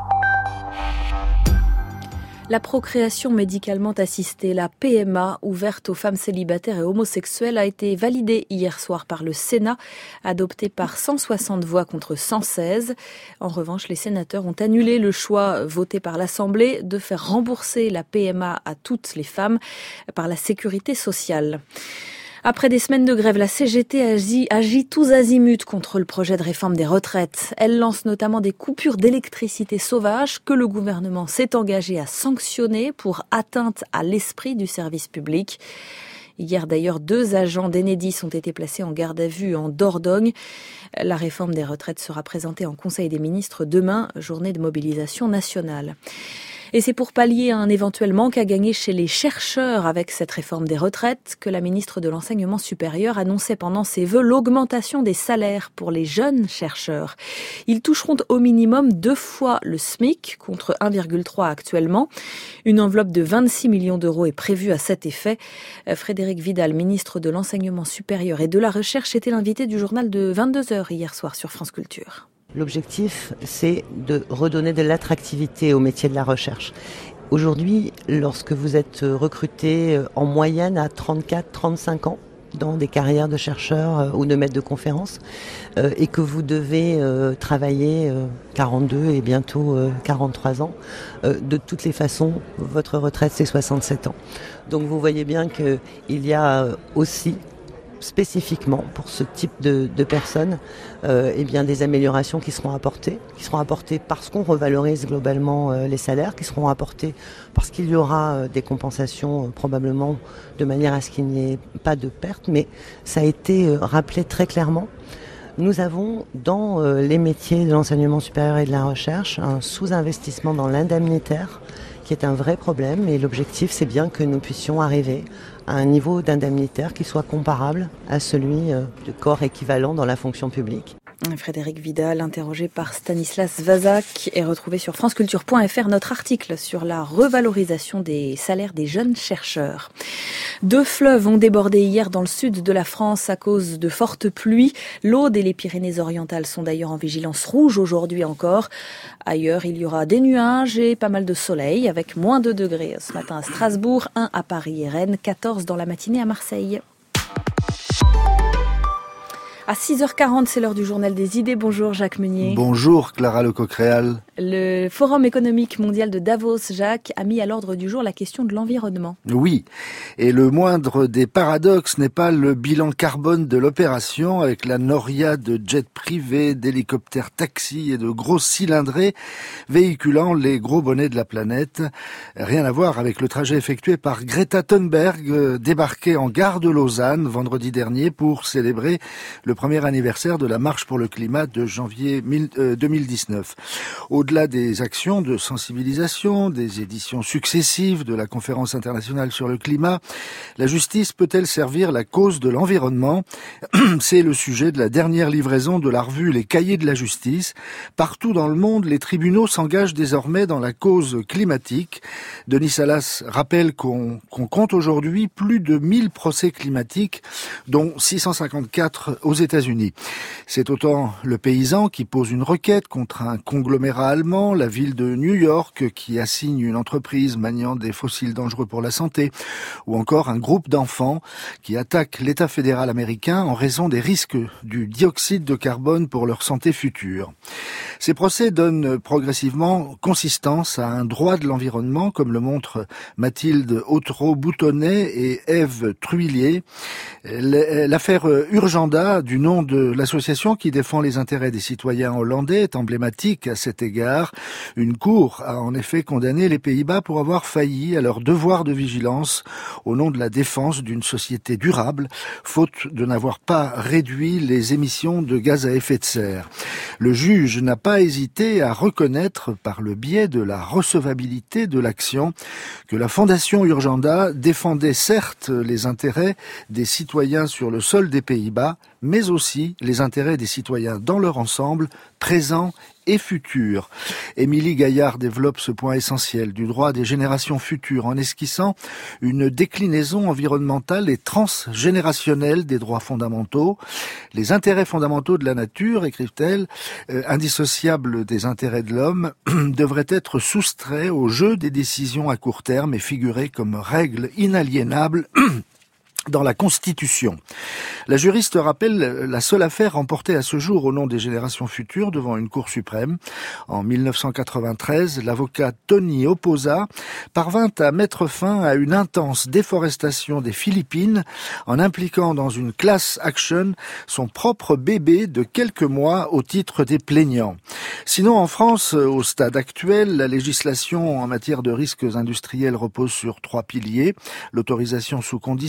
La procréation médicalement assistée, la P M A, ouverte aux femmes célibataires et homosexuelles, a été validée hier soir par le Sénat, adoptée par cent soixante voix contre cent seize. En revanche, les sénateurs ont annulé le choix voté par l'Assemblée de faire rembourser la P M A à toutes les femmes par la sécurité sociale. Après des semaines de grève, la C G T agit, agit tous azimuts contre le projet de réforme des retraites. Elle lance notamment des coupures d'électricité sauvages que le gouvernement s'est engagé à sanctionner pour atteinte à l'esprit du service public. Hier d'ailleurs, deux agents d'Enedis ont été placés en garde à vue en Dordogne. La réforme des retraites sera présentée en Conseil des ministres demain, journée de mobilisation nationale. Et c'est pour pallier un éventuel manque à gagner chez les chercheurs avec cette réforme des retraites que la ministre de l'Enseignement supérieur annonçait pendant ses vœux l'augmentation des salaires pour les jeunes chercheurs. Ils toucheront au minimum deux fois le SMIC contre un virgule trois actuellement. Une enveloppe de vingt-six millions d'euros est prévue à cet effet. Frédérique Vidal, ministre de l'Enseignement supérieur et de la Recherche, était l'invité du journal de vingt-deux heures hier soir sur France Culture. L'objectif, c'est de redonner de l'attractivité au métier de la recherche. Aujourd'hui, lorsque vous êtes recruté en moyenne à trente-quatre à trente-cinq ans, dans des carrières de chercheurs euh, ou de maîtres de conférences euh, et que vous devez euh, travailler euh, quarante-deux et bientôt euh, quarante-trois ans, euh, de toutes les façons, votre retraite c'est soixante-sept ans. Donc vous voyez bien qu'il y a aussi spécifiquement pour ce type de, de personnes euh, eh bien des améliorations qui seront apportées, qui seront apportées parce qu'on revalorise globalement euh, les salaires, qui seront apportées parce qu'il y aura euh, des compensations euh, probablement de manière à ce qu'il n'y ait pas de perte, mais ça a été euh, rappelé très clairement. Nous avons dans euh, les métiers de l'enseignement supérieur et de la recherche un sous-investissement dans l'indemnitaire qui est un vrai problème et l'objectif c'est bien que nous puissions arriver à un niveau d'indemnitaire qui soit comparable à celui de corps équivalent dans la fonction publique. Frédérique Vidal, interrogé par Stanislas Vazak, est retrouvé sur franceculture point f r notre article sur la revalorisation des salaires des jeunes chercheurs. Deux fleuves ont débordé hier dans le sud de la France à cause de fortes pluies. L'Aude et les Pyrénées-Orientales sont d'ailleurs en vigilance rouge aujourd'hui encore. Ailleurs, il y aura des nuages et pas mal de soleil avec moins deux degrés ce matin à Strasbourg, un à Paris et Rennes, quatorze dans la matinée à Marseille. À six heures quarante, c'est l'heure du journal des idées. Bonjour Jacques Meunier. Bonjour Clara Lecoq-Réal. Le Forum économique mondial de Davos, Jacques, a mis à l'ordre du jour la question de l'environnement. Oui, et le moindre des paradoxes n'est pas le bilan carbone de l'opération avec la noria de jets privés, d'hélicoptères taxis et de gros cylindrés véhiculant les gros bonnets de la planète. Rien à voir avec le trajet effectué par Greta Thunberg, débarquée en gare de Lausanne vendredi dernier pour célébrer le premier anniversaire de la marche pour le climat de janvier deux mille dix-neuf. Au-delà des actions de sensibilisation, des éditions successives de la conférence internationale sur le climat, la justice peut-elle servir la cause de l'environnement ? C'est le sujet de la dernière livraison de la revue Les Cahiers de la justice. Partout dans le monde, les tribunaux s'engagent désormais dans la cause climatique. Denis Salas rappelle qu'on, qu'on compte aujourd'hui plus de mille procès climatiques, dont six cent cinquante-quatre aux États-Unis. C'est autant le paysan qui pose une requête contre un conglomérat allemand, la ville de New York qui assigne une entreprise maniant des fossiles dangereux pour la santé, ou encore un groupe d'enfants qui attaque l'État fédéral américain en raison des risques du dioxyde de carbone pour leur santé future. Ces procès donnent progressivement consistance à un droit de l'environnement, comme le montrent Mathilde Autreau-Boutonnet et Ève Truillier. L'affaire Urgenda, du nom de l'association qui défend les intérêts des citoyens hollandais, est emblématique à cet égard. Une cour a en effet condamné les Pays-Bas pour avoir failli à leur devoir de vigilance au nom de la défense d'une société durable, faute de n'avoir pas réduit les émissions de gaz à effet de serre. Le juge n'a pas hésité à reconnaître, par le biais de la recevabilité de l'action, que la Fondation Urgenda défendait certes les intérêts des citoyens sur le sol des Pays-Bas, mais aussi les intérêts des citoyens dans leur ensemble, présents et futurs. Émilie Gaillard développe ce point essentiel du droit des générations futures en esquissant une déclinaison environnementale et transgénérationnelle des droits fondamentaux. Les intérêts fondamentaux de la nature, écrivent-elle, euh, indissociables des intérêts de l'homme, devraient être soustraits au jeu des décisions à court terme et figurer comme règles inaliénables dans la Constitution. La juriste rappelle la seule affaire remportée à ce jour au nom des générations futures devant une Cour suprême. En mille neuf cent quatre-vingt-treize, l'avocat Tony Oposa parvint à mettre fin à une intense déforestation des Philippines en impliquant dans une class action son propre bébé de quelques mois au titre des plaignants. Sinon, en France, au stade actuel, la législation en matière de risques industriels repose sur trois piliers: l'autorisation sous condition, la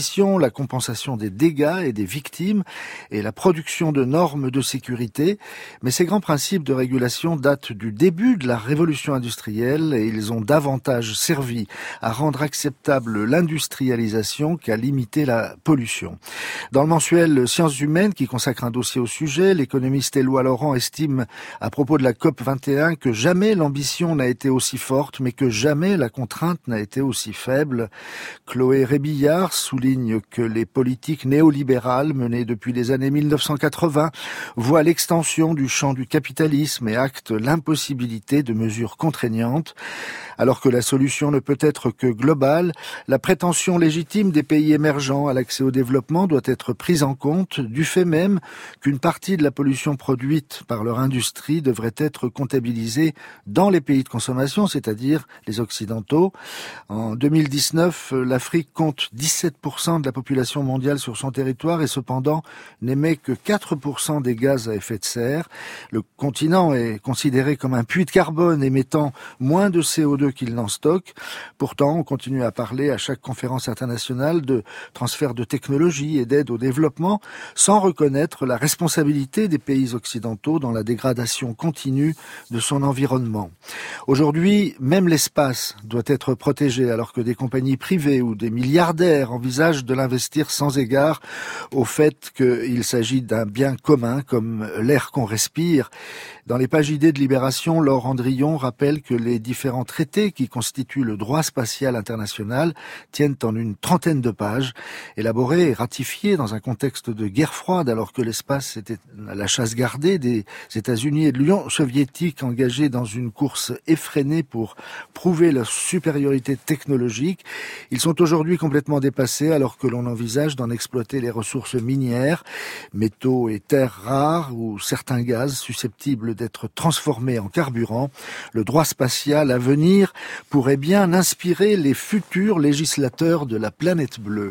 la compensation des dégâts et des victimes et la production de normes de sécurité. Mais ces grands principes de régulation datent du début de la révolution industrielle et ils ont davantage servi à rendre acceptable l'industrialisation qu'à limiter la pollution. Dans le mensuel Sciences humaines, qui consacre un dossier au sujet, l'économiste Éloi Laurent estime à propos de la COP vingt et un que jamais l'ambition n'a été aussi forte, mais que jamais la contrainte n'a été aussi faible. Chloé Rébillard souligne que les politiques néolibérales menées depuis les années mille neuf cent quatre-vingts voient l'extension du champ du capitalisme et actent l'impossibilité de mesures contraignantes. Alors que la solution ne peut être que globale, la prétention légitime des pays émergents à l'accès au développement doit être prise en compte du fait même qu'une partie de la pollution produite par leur industrie devrait être comptabilisée dans les pays de consommation, c'est-à-dire les occidentaux. En deux mille dix-neuf, l'Afrique compte dix-sept pour cent de la population mondiale sur son territoire et cependant n'émet que quatre pour cent des gaz à effet de serre. Le continent est considéré comme un puits de carbone émettant moins de C O deux qu'il n'en stocke. Pourtant, on continue à parler à chaque conférence internationale de transfert de technologie et d'aide au développement sans reconnaître la responsabilité des pays occidentaux dans la dégradation continue de son environnement. Aujourd'hui, même l'espace doit être protégé alors que des compagnies privées ou des milliardaires envisagent de l'investir sans égard au fait qu'il s'agit d'un bien commun comme l'air qu'on respire. Dans les pages idées de Libération, Laure Andrion rappelle que les différents traités qui constituent le droit spatial international tiennent en une trentaine de pages, élaborés et ratifiés dans un contexte de guerre froide alors que l'espace était à la chasse gardée des États-Unis et de l'Union soviétique engagés dans une course effrénée pour prouver leur supériorité technologique. Ils sont aujourd'hui complètement dépassés alors que l'on envisage d'en exploiter les ressources minières, métaux et terres rares ou certains gaz susceptibles d'être transformés en carburant. Le droit spatial à venir pourrait bien inspirer les futurs législateurs de la planète bleue.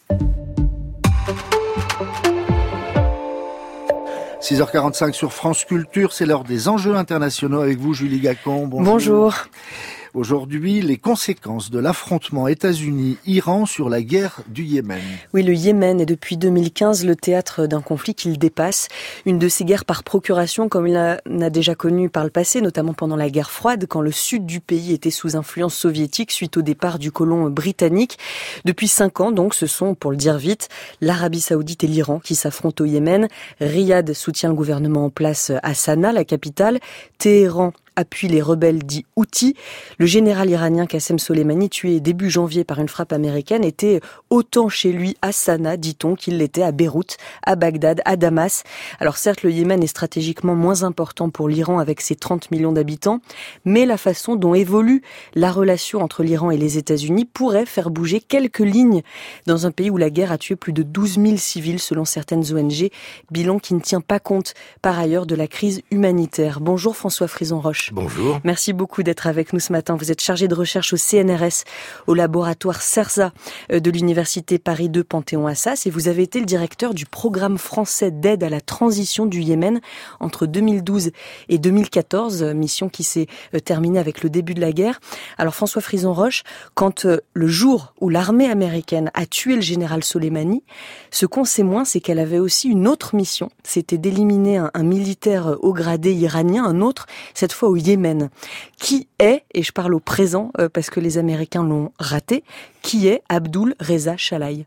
six heures quarante-cinq sur France Culture, c'est l'heure des enjeux internationaux avec vous, Julie Gacon. Bonjour. Bonjour. Aujourd'hui, les conséquences de l'affrontement États-Unis-Iran sur la guerre du Yémen. Oui, le Yémen est depuis deux mille quinze le théâtre d'un conflit qu'il dépasse. Une de ces guerres par procuration comme il en a déjà connu par le passé, notamment pendant la guerre froide, quand le sud du pays était sous influence soviétique suite au départ du colon britannique. Depuis cinq ans, donc, ce sont, pour le dire vite, l'Arabie Saoudite et l'Iran qui s'affrontent au Yémen. Riyad soutient le gouvernement en place à Sanaa, la capitale. Téhéran appuie les rebelles dits Houthis. Le général iranien Qassem Soleimani, tué début janvier par une frappe américaine, était autant chez lui à Sanaa, dit-on, qu'il l'était à Beyrouth, à Bagdad, à Damas. Alors certes, le Yémen est stratégiquement moins important pour l'Iran avec ses trente millions d'habitants, mais la façon dont évolue la relation entre l'Iran et les États-Unis pourrait faire bouger quelques lignes dans un pays où la guerre a tué plus de douze mille civils selon certaines O N G, bilan qui ne tient pas compte par ailleurs de la crise humanitaire. Bonjour François Frison-Roche. Bonjour. Merci beaucoup d'être avec nous ce matin. Vous êtes chargé de recherche au C N R S, au laboratoire CERSA de l'université Paris deux Panthéon-Assas, et vous avez été le directeur du programme français d'aide à la transition du Yémen entre deux mille douze et deux mille quatorze, mission qui s'est terminée avec le début de la guerre. Alors François Frison-Roche, quand le jour où l'armée américaine a tué le général Soleimani, ce qu'on sait moins, c'est qu'elle avait aussi une autre mission, c'était d'éliminer un, un militaire haut gradé iranien, un autre, cette fois au Yémen. Qui est, et je parle au présent euh, parce que les Américains l'ont raté, qui est Abdul Reza Chalaï?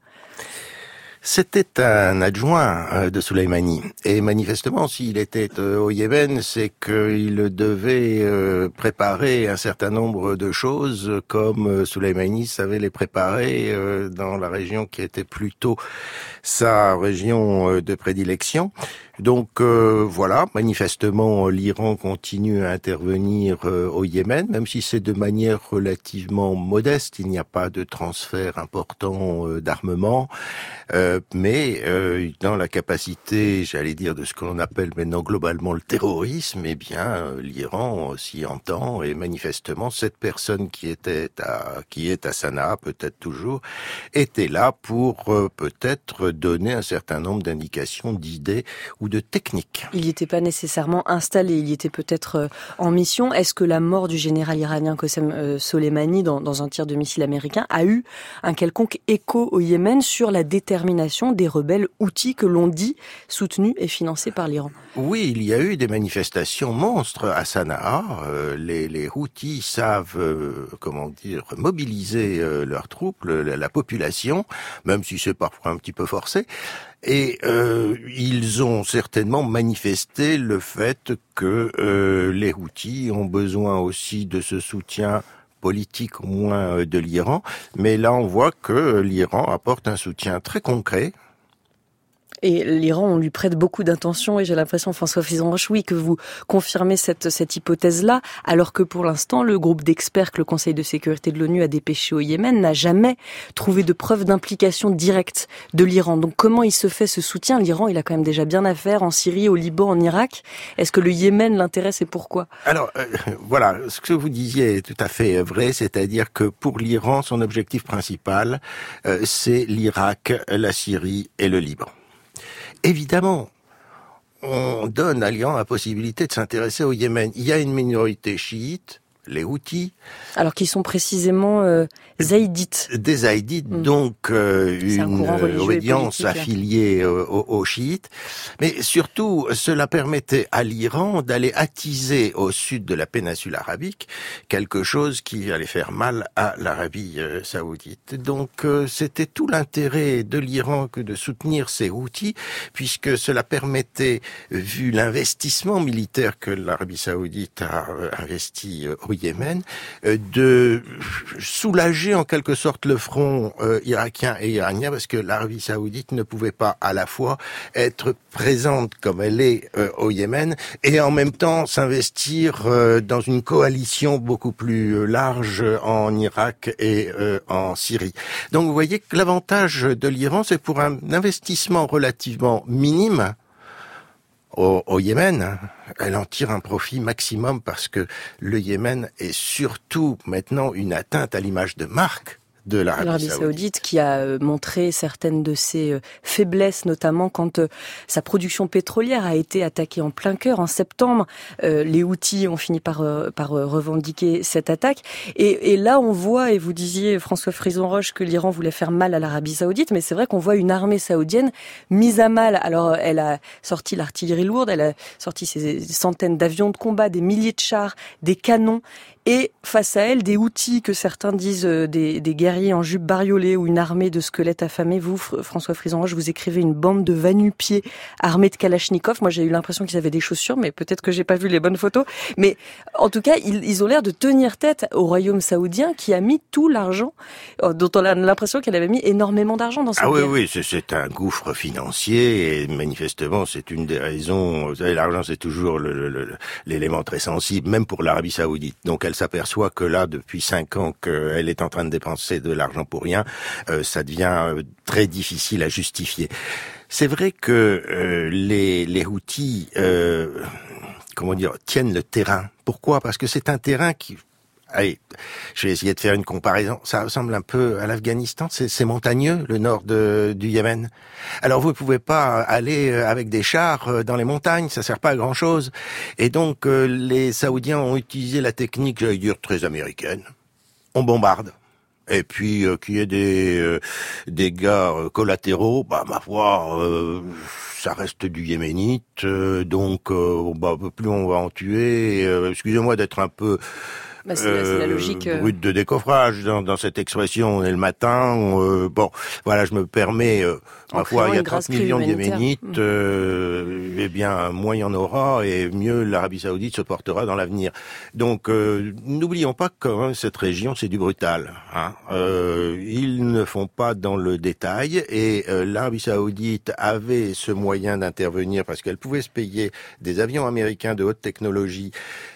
C'était un adjoint de Soleimani. Et manifestement, s'il était au Yémen, c'est qu'il devait préparer un certain nombre de choses comme Soleimani savait les préparer dans la région qui était plutôt sa région de prédilection. Donc euh, voilà, manifestement, l'Iran continue à intervenir euh, au Yémen, même si c'est de manière relativement modeste. Il n'y a pas de transfert important euh, d'armement, euh, mais euh, dans la capacité, j'allais dire, de ce que l'on appelle maintenant globalement le terrorisme, eh bien, euh, l'Iran s'y entend. Et manifestement, cette personne qui était à qui est à Sanaa, peut-être toujours, était là pour euh, peut-être donner un certain nombre d'indications, d'idées ou ou de technique. Il n'y était pas nécessairement installé, il y était peut-être en mission. Est-ce que la mort du général iranien Qasem Soleimani dans, dans un tir de missile américain a eu un quelconque écho au Yémen sur la détermination des rebelles Houthis que l'on dit soutenus et financés par l'Iran? Oui, il y a eu des manifestations monstres à Sanaa. Euh, les, les Houthis savent, euh, comment dire, mobiliser euh, leurs troupes, le, la, la population, même si c'est parfois un petit peu forcé. Et euh, ils ont certainement manifesté le fait que euh, les Houthis ont besoin aussi de ce soutien politique au moins de l'Iran. Mais là, on voit que l'Iran apporte un soutien très concret. Et l'Iran, on lui prête beaucoup d'attention et j'ai l'impression, François Fison-Roche, oui, que vous confirmez cette, cette hypothèse-là, alors que pour l'instant, le groupe d'experts que le Conseil de sécurité de l'ONU a dépêché au Yémen n'a jamais trouvé de preuve d'implication directe de l'Iran. Donc comment il se fait ce soutien? L'Iran, il a quand même déjà bien à faire en Syrie, au Liban, en Irak. Est-ce que le Yémen l'intéresse et pourquoi? Alors, euh, voilà, ce que vous disiez est tout à fait vrai, c'est-à-dire que pour l'Iran, son objectif principal, euh, c'est l'Irak, la Syrie et le Liban. Évidemment, on donne à l'Iran la possibilité de s'intéresser au Yémen. Il y a une minorité chiite, les Houthis. Alors qu'ils sont précisément euh, zaïdites. Des zaïdites, mmh. donc euh, une obédience affiliée euh, aux, aux chiites. Mais surtout, cela permettait à l'Iran d'aller attiser au sud de la péninsule arabique quelque chose qui allait faire mal à l'Arabie euh, saoudite. Donc euh, c'était tout l'intérêt de l'Iran que de soutenir ces Houthis, puisque cela permettait, vu l'investissement militaire que l'Arabie saoudite a euh, investi euh, au Yémen, euh, de soulager en quelque sorte le front euh, irakien et iranien, parce que l'Arabie saoudite ne pouvait pas à la fois être présente comme elle est euh, au Yémen et en même temps s'investir euh, dans une coalition beaucoup plus large en Irak et euh, en Syrie. Donc vous voyez que l'avantage de l'Iran, c'est pour un investissement relativement minime Au, au Yémen, elle en tire un profit maximum parce que le Yémen est surtout maintenant une atteinte à l'image de marque de l'Arabie, l'Arabie saoudite. saoudite, qui a montré certaines de ses faiblesses, notamment quand sa production pétrolière a été attaquée en plein cœur en septembre. Euh, les Houthis ont fini par, par revendiquer cette attaque. Et, et là, on voit, et vous disiez, François Frison-Roche, que l'Iran voulait faire mal à l'Arabie saoudite, mais c'est vrai qu'on voit une armée saoudienne mise à mal. Alors, elle a sorti l'artillerie lourde, elle a sorti ses centaines d'avions de combat, des milliers de chars, des canons. Et face à elle, des Houthis que certains disent des, des guerriers en jupe bariolée ou une armée de squelettes affamés. Vous, François Frison-Roche, vous écrivez une bande de va-nu-pieds armés de Kalachnikov. Moi, j'ai eu l'impression qu'ils avaient des chaussures, mais peut-être que j'ai pas vu les bonnes photos. Mais en tout cas, ils, ils ont l'air de tenir tête au royaume saoudien qui a mis tout l'argent, dont on a l'impression qu'elle avait mis énormément d'argent dans cette ah guerre. Ah oui, oui, c'est, c'est un gouffre financier et manifestement, c'est une des raisons. Vous savez, l'argent, c'est toujours le, le, le, l'élément très sensible, même pour l'Arabie saoudite. Donc, elle s'aperçoit que là, depuis cinq ans, qu'elle est en train de dépenser de l'argent pour rien, euh, ça devient euh, très difficile à justifier. C'est vrai que euh, les, les Houthis, euh, comment dire, tiennent le terrain. Pourquoi? Parce que c'est un terrain qui... Allez, je vais essayer de faire une comparaison. Ça ressemble un peu à l'Afghanistan. C'est, c'est montagneux, le nord de, du Yémen. Alors vous ne pouvez pas aller avec des chars dans les montagnes, ça sert pas à grand chose. Et donc euh, les Saoudiens ont utilisé la technique, j'allais dire, très américaine. On bombarde. Et puis euh, qu'il y ait des euh, des gars euh, collatéraux, bah ma foi, euh, ça reste du yéménite. Euh, donc euh, bah, plus on va en tuer. Euh, excusez-moi d'être un peu Bah c'est, euh, c'est la logique. Euh... brute de décoffrage dans, dans cette expression. On est le matin. Euh, bon, voilà, je me permets. Euh, ma foi, il y a trente millions de Yéménites. Mmh. Euh, eh bien, moins il y en aura, et mieux l'Arabie Saoudite se portera dans l'avenir. Donc, euh, n'oublions pas que quand même, cette région, c'est du brutal. Hein. Euh, ils ne font pas dans le détail, et euh, l'Arabie Saoudite avait ce moyen d'intervenir parce qu'elle pouvait se payer des avions américains de haute technologie,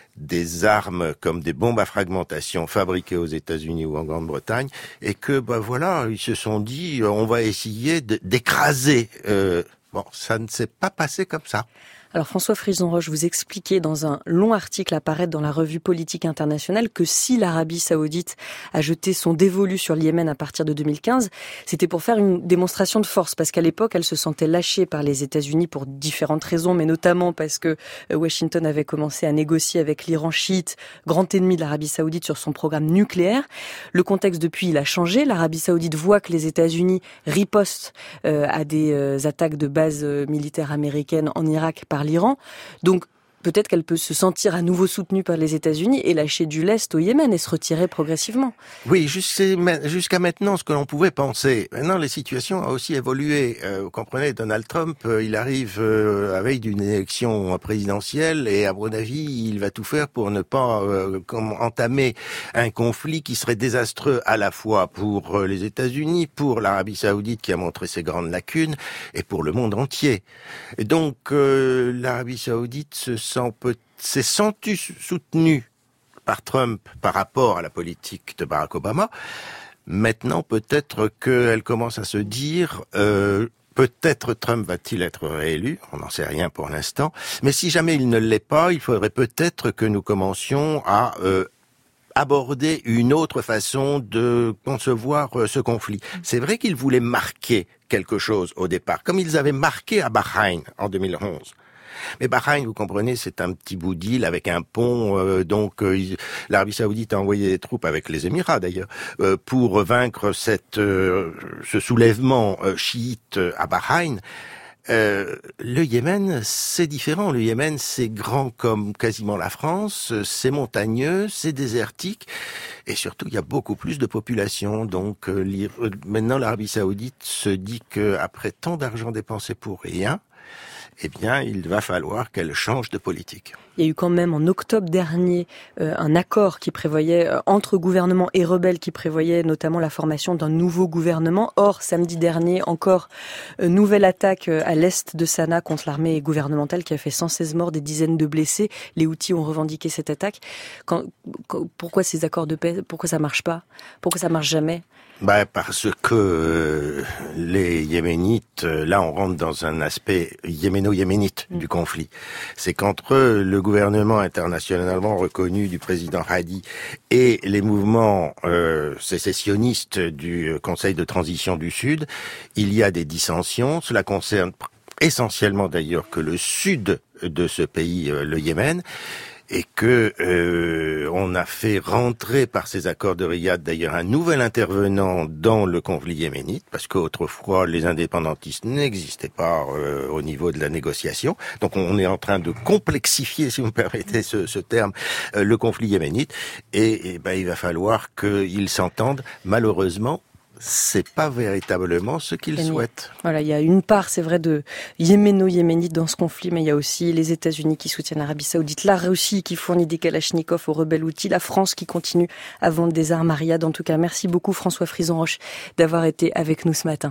des armes comme des bombes à fragmentation fabriquées aux États-Unis ou en Grande-Bretagne, et que bah voilà, ils se sont dit on va essayer de, d'écraser. Euh, bon, ça ne s'est pas passé comme ça. Alors François Frison-Roche, vous expliquez dans un long article à paraître dans la revue Politique Internationale que si l'Arabie Saoudite a jeté son dévolu sur le Yémen à partir de deux mille quinze, c'était pour faire une démonstration de force, parce qu'à l'époque, elle se sentait lâchée par les États-Unis pour différentes raisons, mais notamment parce que Washington avait commencé à négocier avec l'Iran chiite, grand ennemi de l'Arabie Saoudite, sur son programme nucléaire. Le contexte depuis, il a changé. L'Arabie Saoudite voit que les États-Unis ripostent euh, à des euh, attaques de bases euh, militaires américaines en Irak par l'Iran. Donc, peut-être qu'elle peut se sentir à nouveau soutenue par les États-Unis et lâcher du lest au Yémen et se retirer progressivement. Oui, jusqu'à maintenant, ce que l'on pouvait penser. Maintenant, les situations ont aussi évolué. Euh, vous comprenez, Donald Trump, euh, il arrive euh, à la veille d'une élection présidentielle et, à mon avis, il va tout faire pour ne pas euh, entamer un conflit qui serait désastreux à la fois pour euh, les États-Unis, pour l'Arabie Saoudite qui a montré ses grandes lacunes et pour le monde entier. Et donc, euh, l'Arabie Saoudite se s'est senti soutenu par Trump par rapport à la politique de Barack Obama. Maintenant, peut-être qu'elle commence à se dire euh, peut-être Trump va-t-il être réélu, on n'en sait rien pour l'instant, mais si jamais il ne l'est pas, il faudrait peut-être que nous commencions à euh, aborder une autre façon de concevoir euh, ce conflit. C'est vrai qu'ils voulaient marquer quelque chose au départ, comme ils avaient marqué à Bahreïn en deux mille onze. Mais Bahreïn, vous comprenez, c'est un petit bout d'île avec un pont. Euh, donc, euh, l'Arabie Saoudite a envoyé des troupes avec les Émirats d'ailleurs euh, pour vaincre cette euh, ce soulèvement euh, chiite à Bahreïn. Euh, le Yémen, c'est différent. Le Yémen, c'est grand comme quasiment la France, c'est montagneux, c'est désertique, et surtout, il y a beaucoup plus de population. Donc, euh, maintenant, l'Arabie Saoudite se dit qu'après tant d'argent dépensé pour rien, eh bien, il va falloir qu'elle change de politique. Il y a eu quand même en octobre dernier euh, un accord qui prévoyait, euh, entre gouvernement et rebelles, qui prévoyait notamment la formation d'un nouveau gouvernement. Or, samedi dernier, encore euh, nouvelle attaque euh, à l'est de Sanaa contre l'armée gouvernementale qui a fait cent seize morts, des dizaines de blessés. Les Houthis ont revendiqué cette attaque. Quand, quand, pourquoi ces accords de paix, pourquoi ça marche pas? Pourquoi ça marche jamais? Bah parce que euh, les Yéménites, euh, là on rentre dans un aspect yéméno-yéménite mmh. du conflit. C'est qu'entre le gouvernement internationalement reconnu du président Hadi et les mouvements euh, sécessionnistes du Conseil de transition du Sud, il y a des dissensions. Cela concerne essentiellement d'ailleurs que le sud de ce pays, euh, le Yémen. Et que euh, on a fait rentrer par ces accords de Riyad d'ailleurs un nouvel intervenant dans le conflit yéménite, parce qu'autrefois les indépendantistes n'existaient pas euh, au niveau de la négociation. Donc on est en train de complexifier, si vous me permettez ce, ce terme, euh, le conflit yéménite. Et, et ben il va falloir qu'ils s'entendent. Malheureusement, c'est pas véritablement ce qu'ils et souhaitent. Voilà, il y a une part, c'est vrai, de yéméno-yéménite dans ce conflit, mais il y a aussi les États-Unis qui soutiennent l'Arabie Saoudite, la Russie qui fournit des kalachnikovs aux rebelles Houthis, la France qui continue à vendre des armes à Riyad. En tout cas, merci beaucoup François Frison-Roche d'avoir été avec nous ce matin.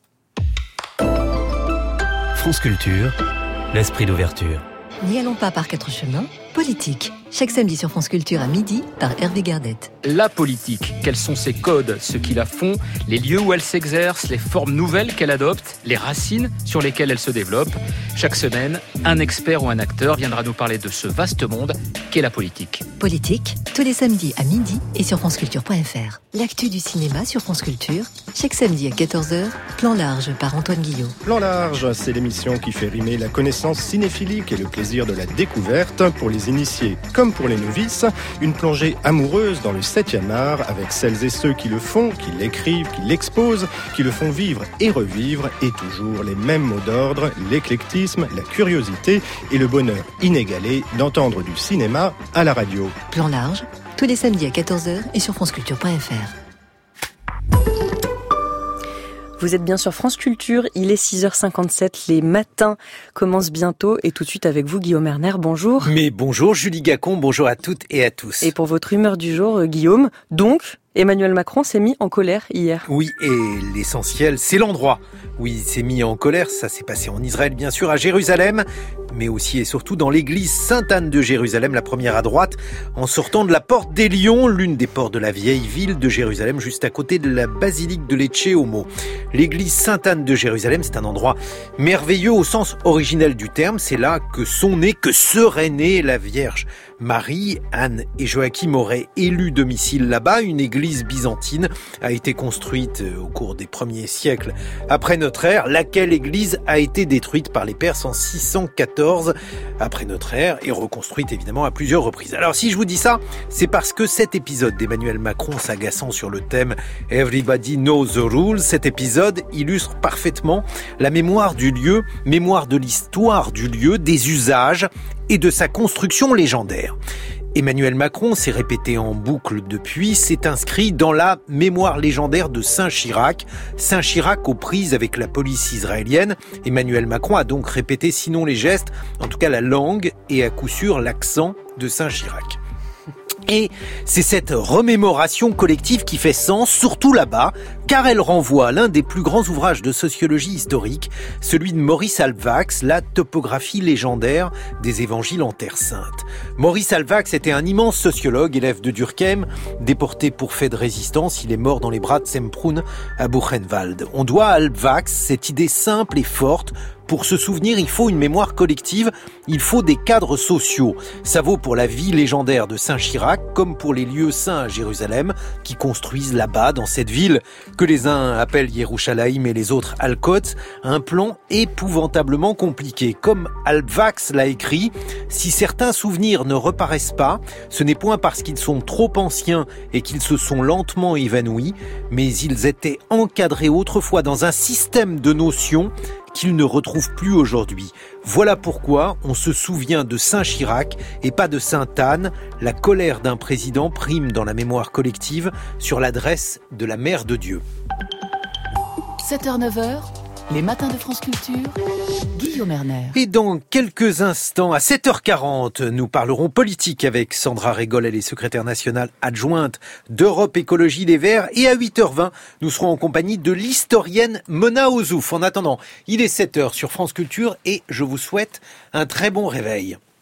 France Culture, l'esprit d'ouverture. N'y allons pas par quatre chemins, politique. Chaque samedi sur France Culture à midi par Hervé Gardette. La politique, quels sont ses codes, ce qui la font, les lieux où elle s'exerce, les formes nouvelles qu'elle adopte, les racines sur lesquelles elle se développe. Chaque semaine, un expert ou un acteur viendra nous parler de ce vaste monde qu'est la politique. Politique, tous les samedis à midi et sur franceculture point f r. L'actu du cinéma sur France Culture, chaque samedi à quatorze heures, Plan large par Antoine Guillot. Plan large, c'est l'émission qui fait rimer la connaissance cinéphilique et le plaisir de la découverte pour les initiés comme pour les novices. Une plongée amoureuse dans le septième art avec celles et ceux qui le font, qui l'écrivent, qui l'exposent, qui le font vivre et revivre, et toujours les mêmes mots d'ordre, l'éclectisme, la curiosité et le bonheur inégalé d'entendre du cinéma à la radio. Plan large, tous les samedis à quatorze heures et sur franceculture point f r. Vous êtes bien sur France Culture, il est six heures cinquante-sept, les matins commencent bientôt et tout de suite avec vous Guillaume Erner, bonjour. Mais bonjour Julie Gacon, bonjour à toutes et à tous. Et pour votre humeur du jour Guillaume, donc Emmanuel Macron s'est mis en colère hier. Oui, et l'essentiel, c'est l'endroit où il s'est mis en colère. Ça s'est passé en Israël, bien sûr, à Jérusalem, mais aussi et surtout dans l'église Sainte-Anne de Jérusalem, la première à droite, en sortant de la porte des Lions, l'une des portes de la vieille ville de Jérusalem, juste à côté de la basilique de Lecce Homo. L'église Sainte-Anne de Jérusalem, c'est un endroit merveilleux au sens originel du terme. C'est là que sont nés, que serait née la Vierge Marie. Anne et Joachim auraient élu domicile là-bas. Une église byzantine a été construite au cours des premiers siècles après notre ère, laquelle église a été détruite par les Perses en six cent quatorze après notre ère et reconstruite évidemment à plusieurs reprises. Alors si je vous dis ça, c'est parce que cet épisode d'Emmanuel Macron s'agaçant sur le thème « Everybody knows the rules », cet épisode illustre parfaitement la mémoire du lieu, mémoire de l'histoire du lieu, des usages et de sa construction légendaire. Emmanuel Macron s'est répété en boucle depuis, s'est inscrit dans la mémoire légendaire de Saint Chirac. Saint Chirac aux prises avec la police israélienne. Emmanuel Macron a donc répété sinon les gestes, en tout cas la langue et à coup sûr l'accent de Saint Chirac. Et c'est cette remémoration collective qui fait sens, surtout là-bas, car elle renvoie à l'un des plus grands ouvrages de sociologie historique, celui de Maurice Halbwachs, la topographie légendaire des évangiles en Terre Sainte. Maurice Halbwachs était un immense sociologue, élève de Durkheim, déporté pour fait de résistance, il est mort dans les bras de Semprun à Buchenwald. On doit à Halbwachs cette idée simple et forte. Pour se souvenir, il faut une mémoire collective, il faut des cadres sociaux. Ça vaut pour la vie légendaire de Saint Chirac, comme pour les lieux saints à Jérusalem, qui construisent là-bas, dans cette ville, que les uns appellent Yerushalayim et les autres Al-Quds, un plan épouvantablement compliqué. Comme Halbwachs l'a écrit, si certains souvenirs ne reparaissent pas, ce n'est point parce qu'ils sont trop anciens et qu'ils se sont lentement évanouis, mais ils étaient encadrés autrefois dans un système de notions qu'ils ne retrouvent plus aujourd'hui. Voilà pourquoi on se souvient de Saint Chirac et pas de Sainte Anne. La colère d'un président prime dans la mémoire collective sur l'adresse de la Mère de Dieu. sept heures neuf heures, les matins de France Culture, Guillaume Erner. Et dans quelques instants, à sept heures quarante, nous parlerons politique avec Sandra Régol, elle est secrétaire nationale adjointe d'Europe Écologie Les Verts. Et à huit heures vingt, nous serons en compagnie de l'historienne Mona Ozouf. En attendant, il est sept heures sur France Culture et je vous souhaite un très bon réveil.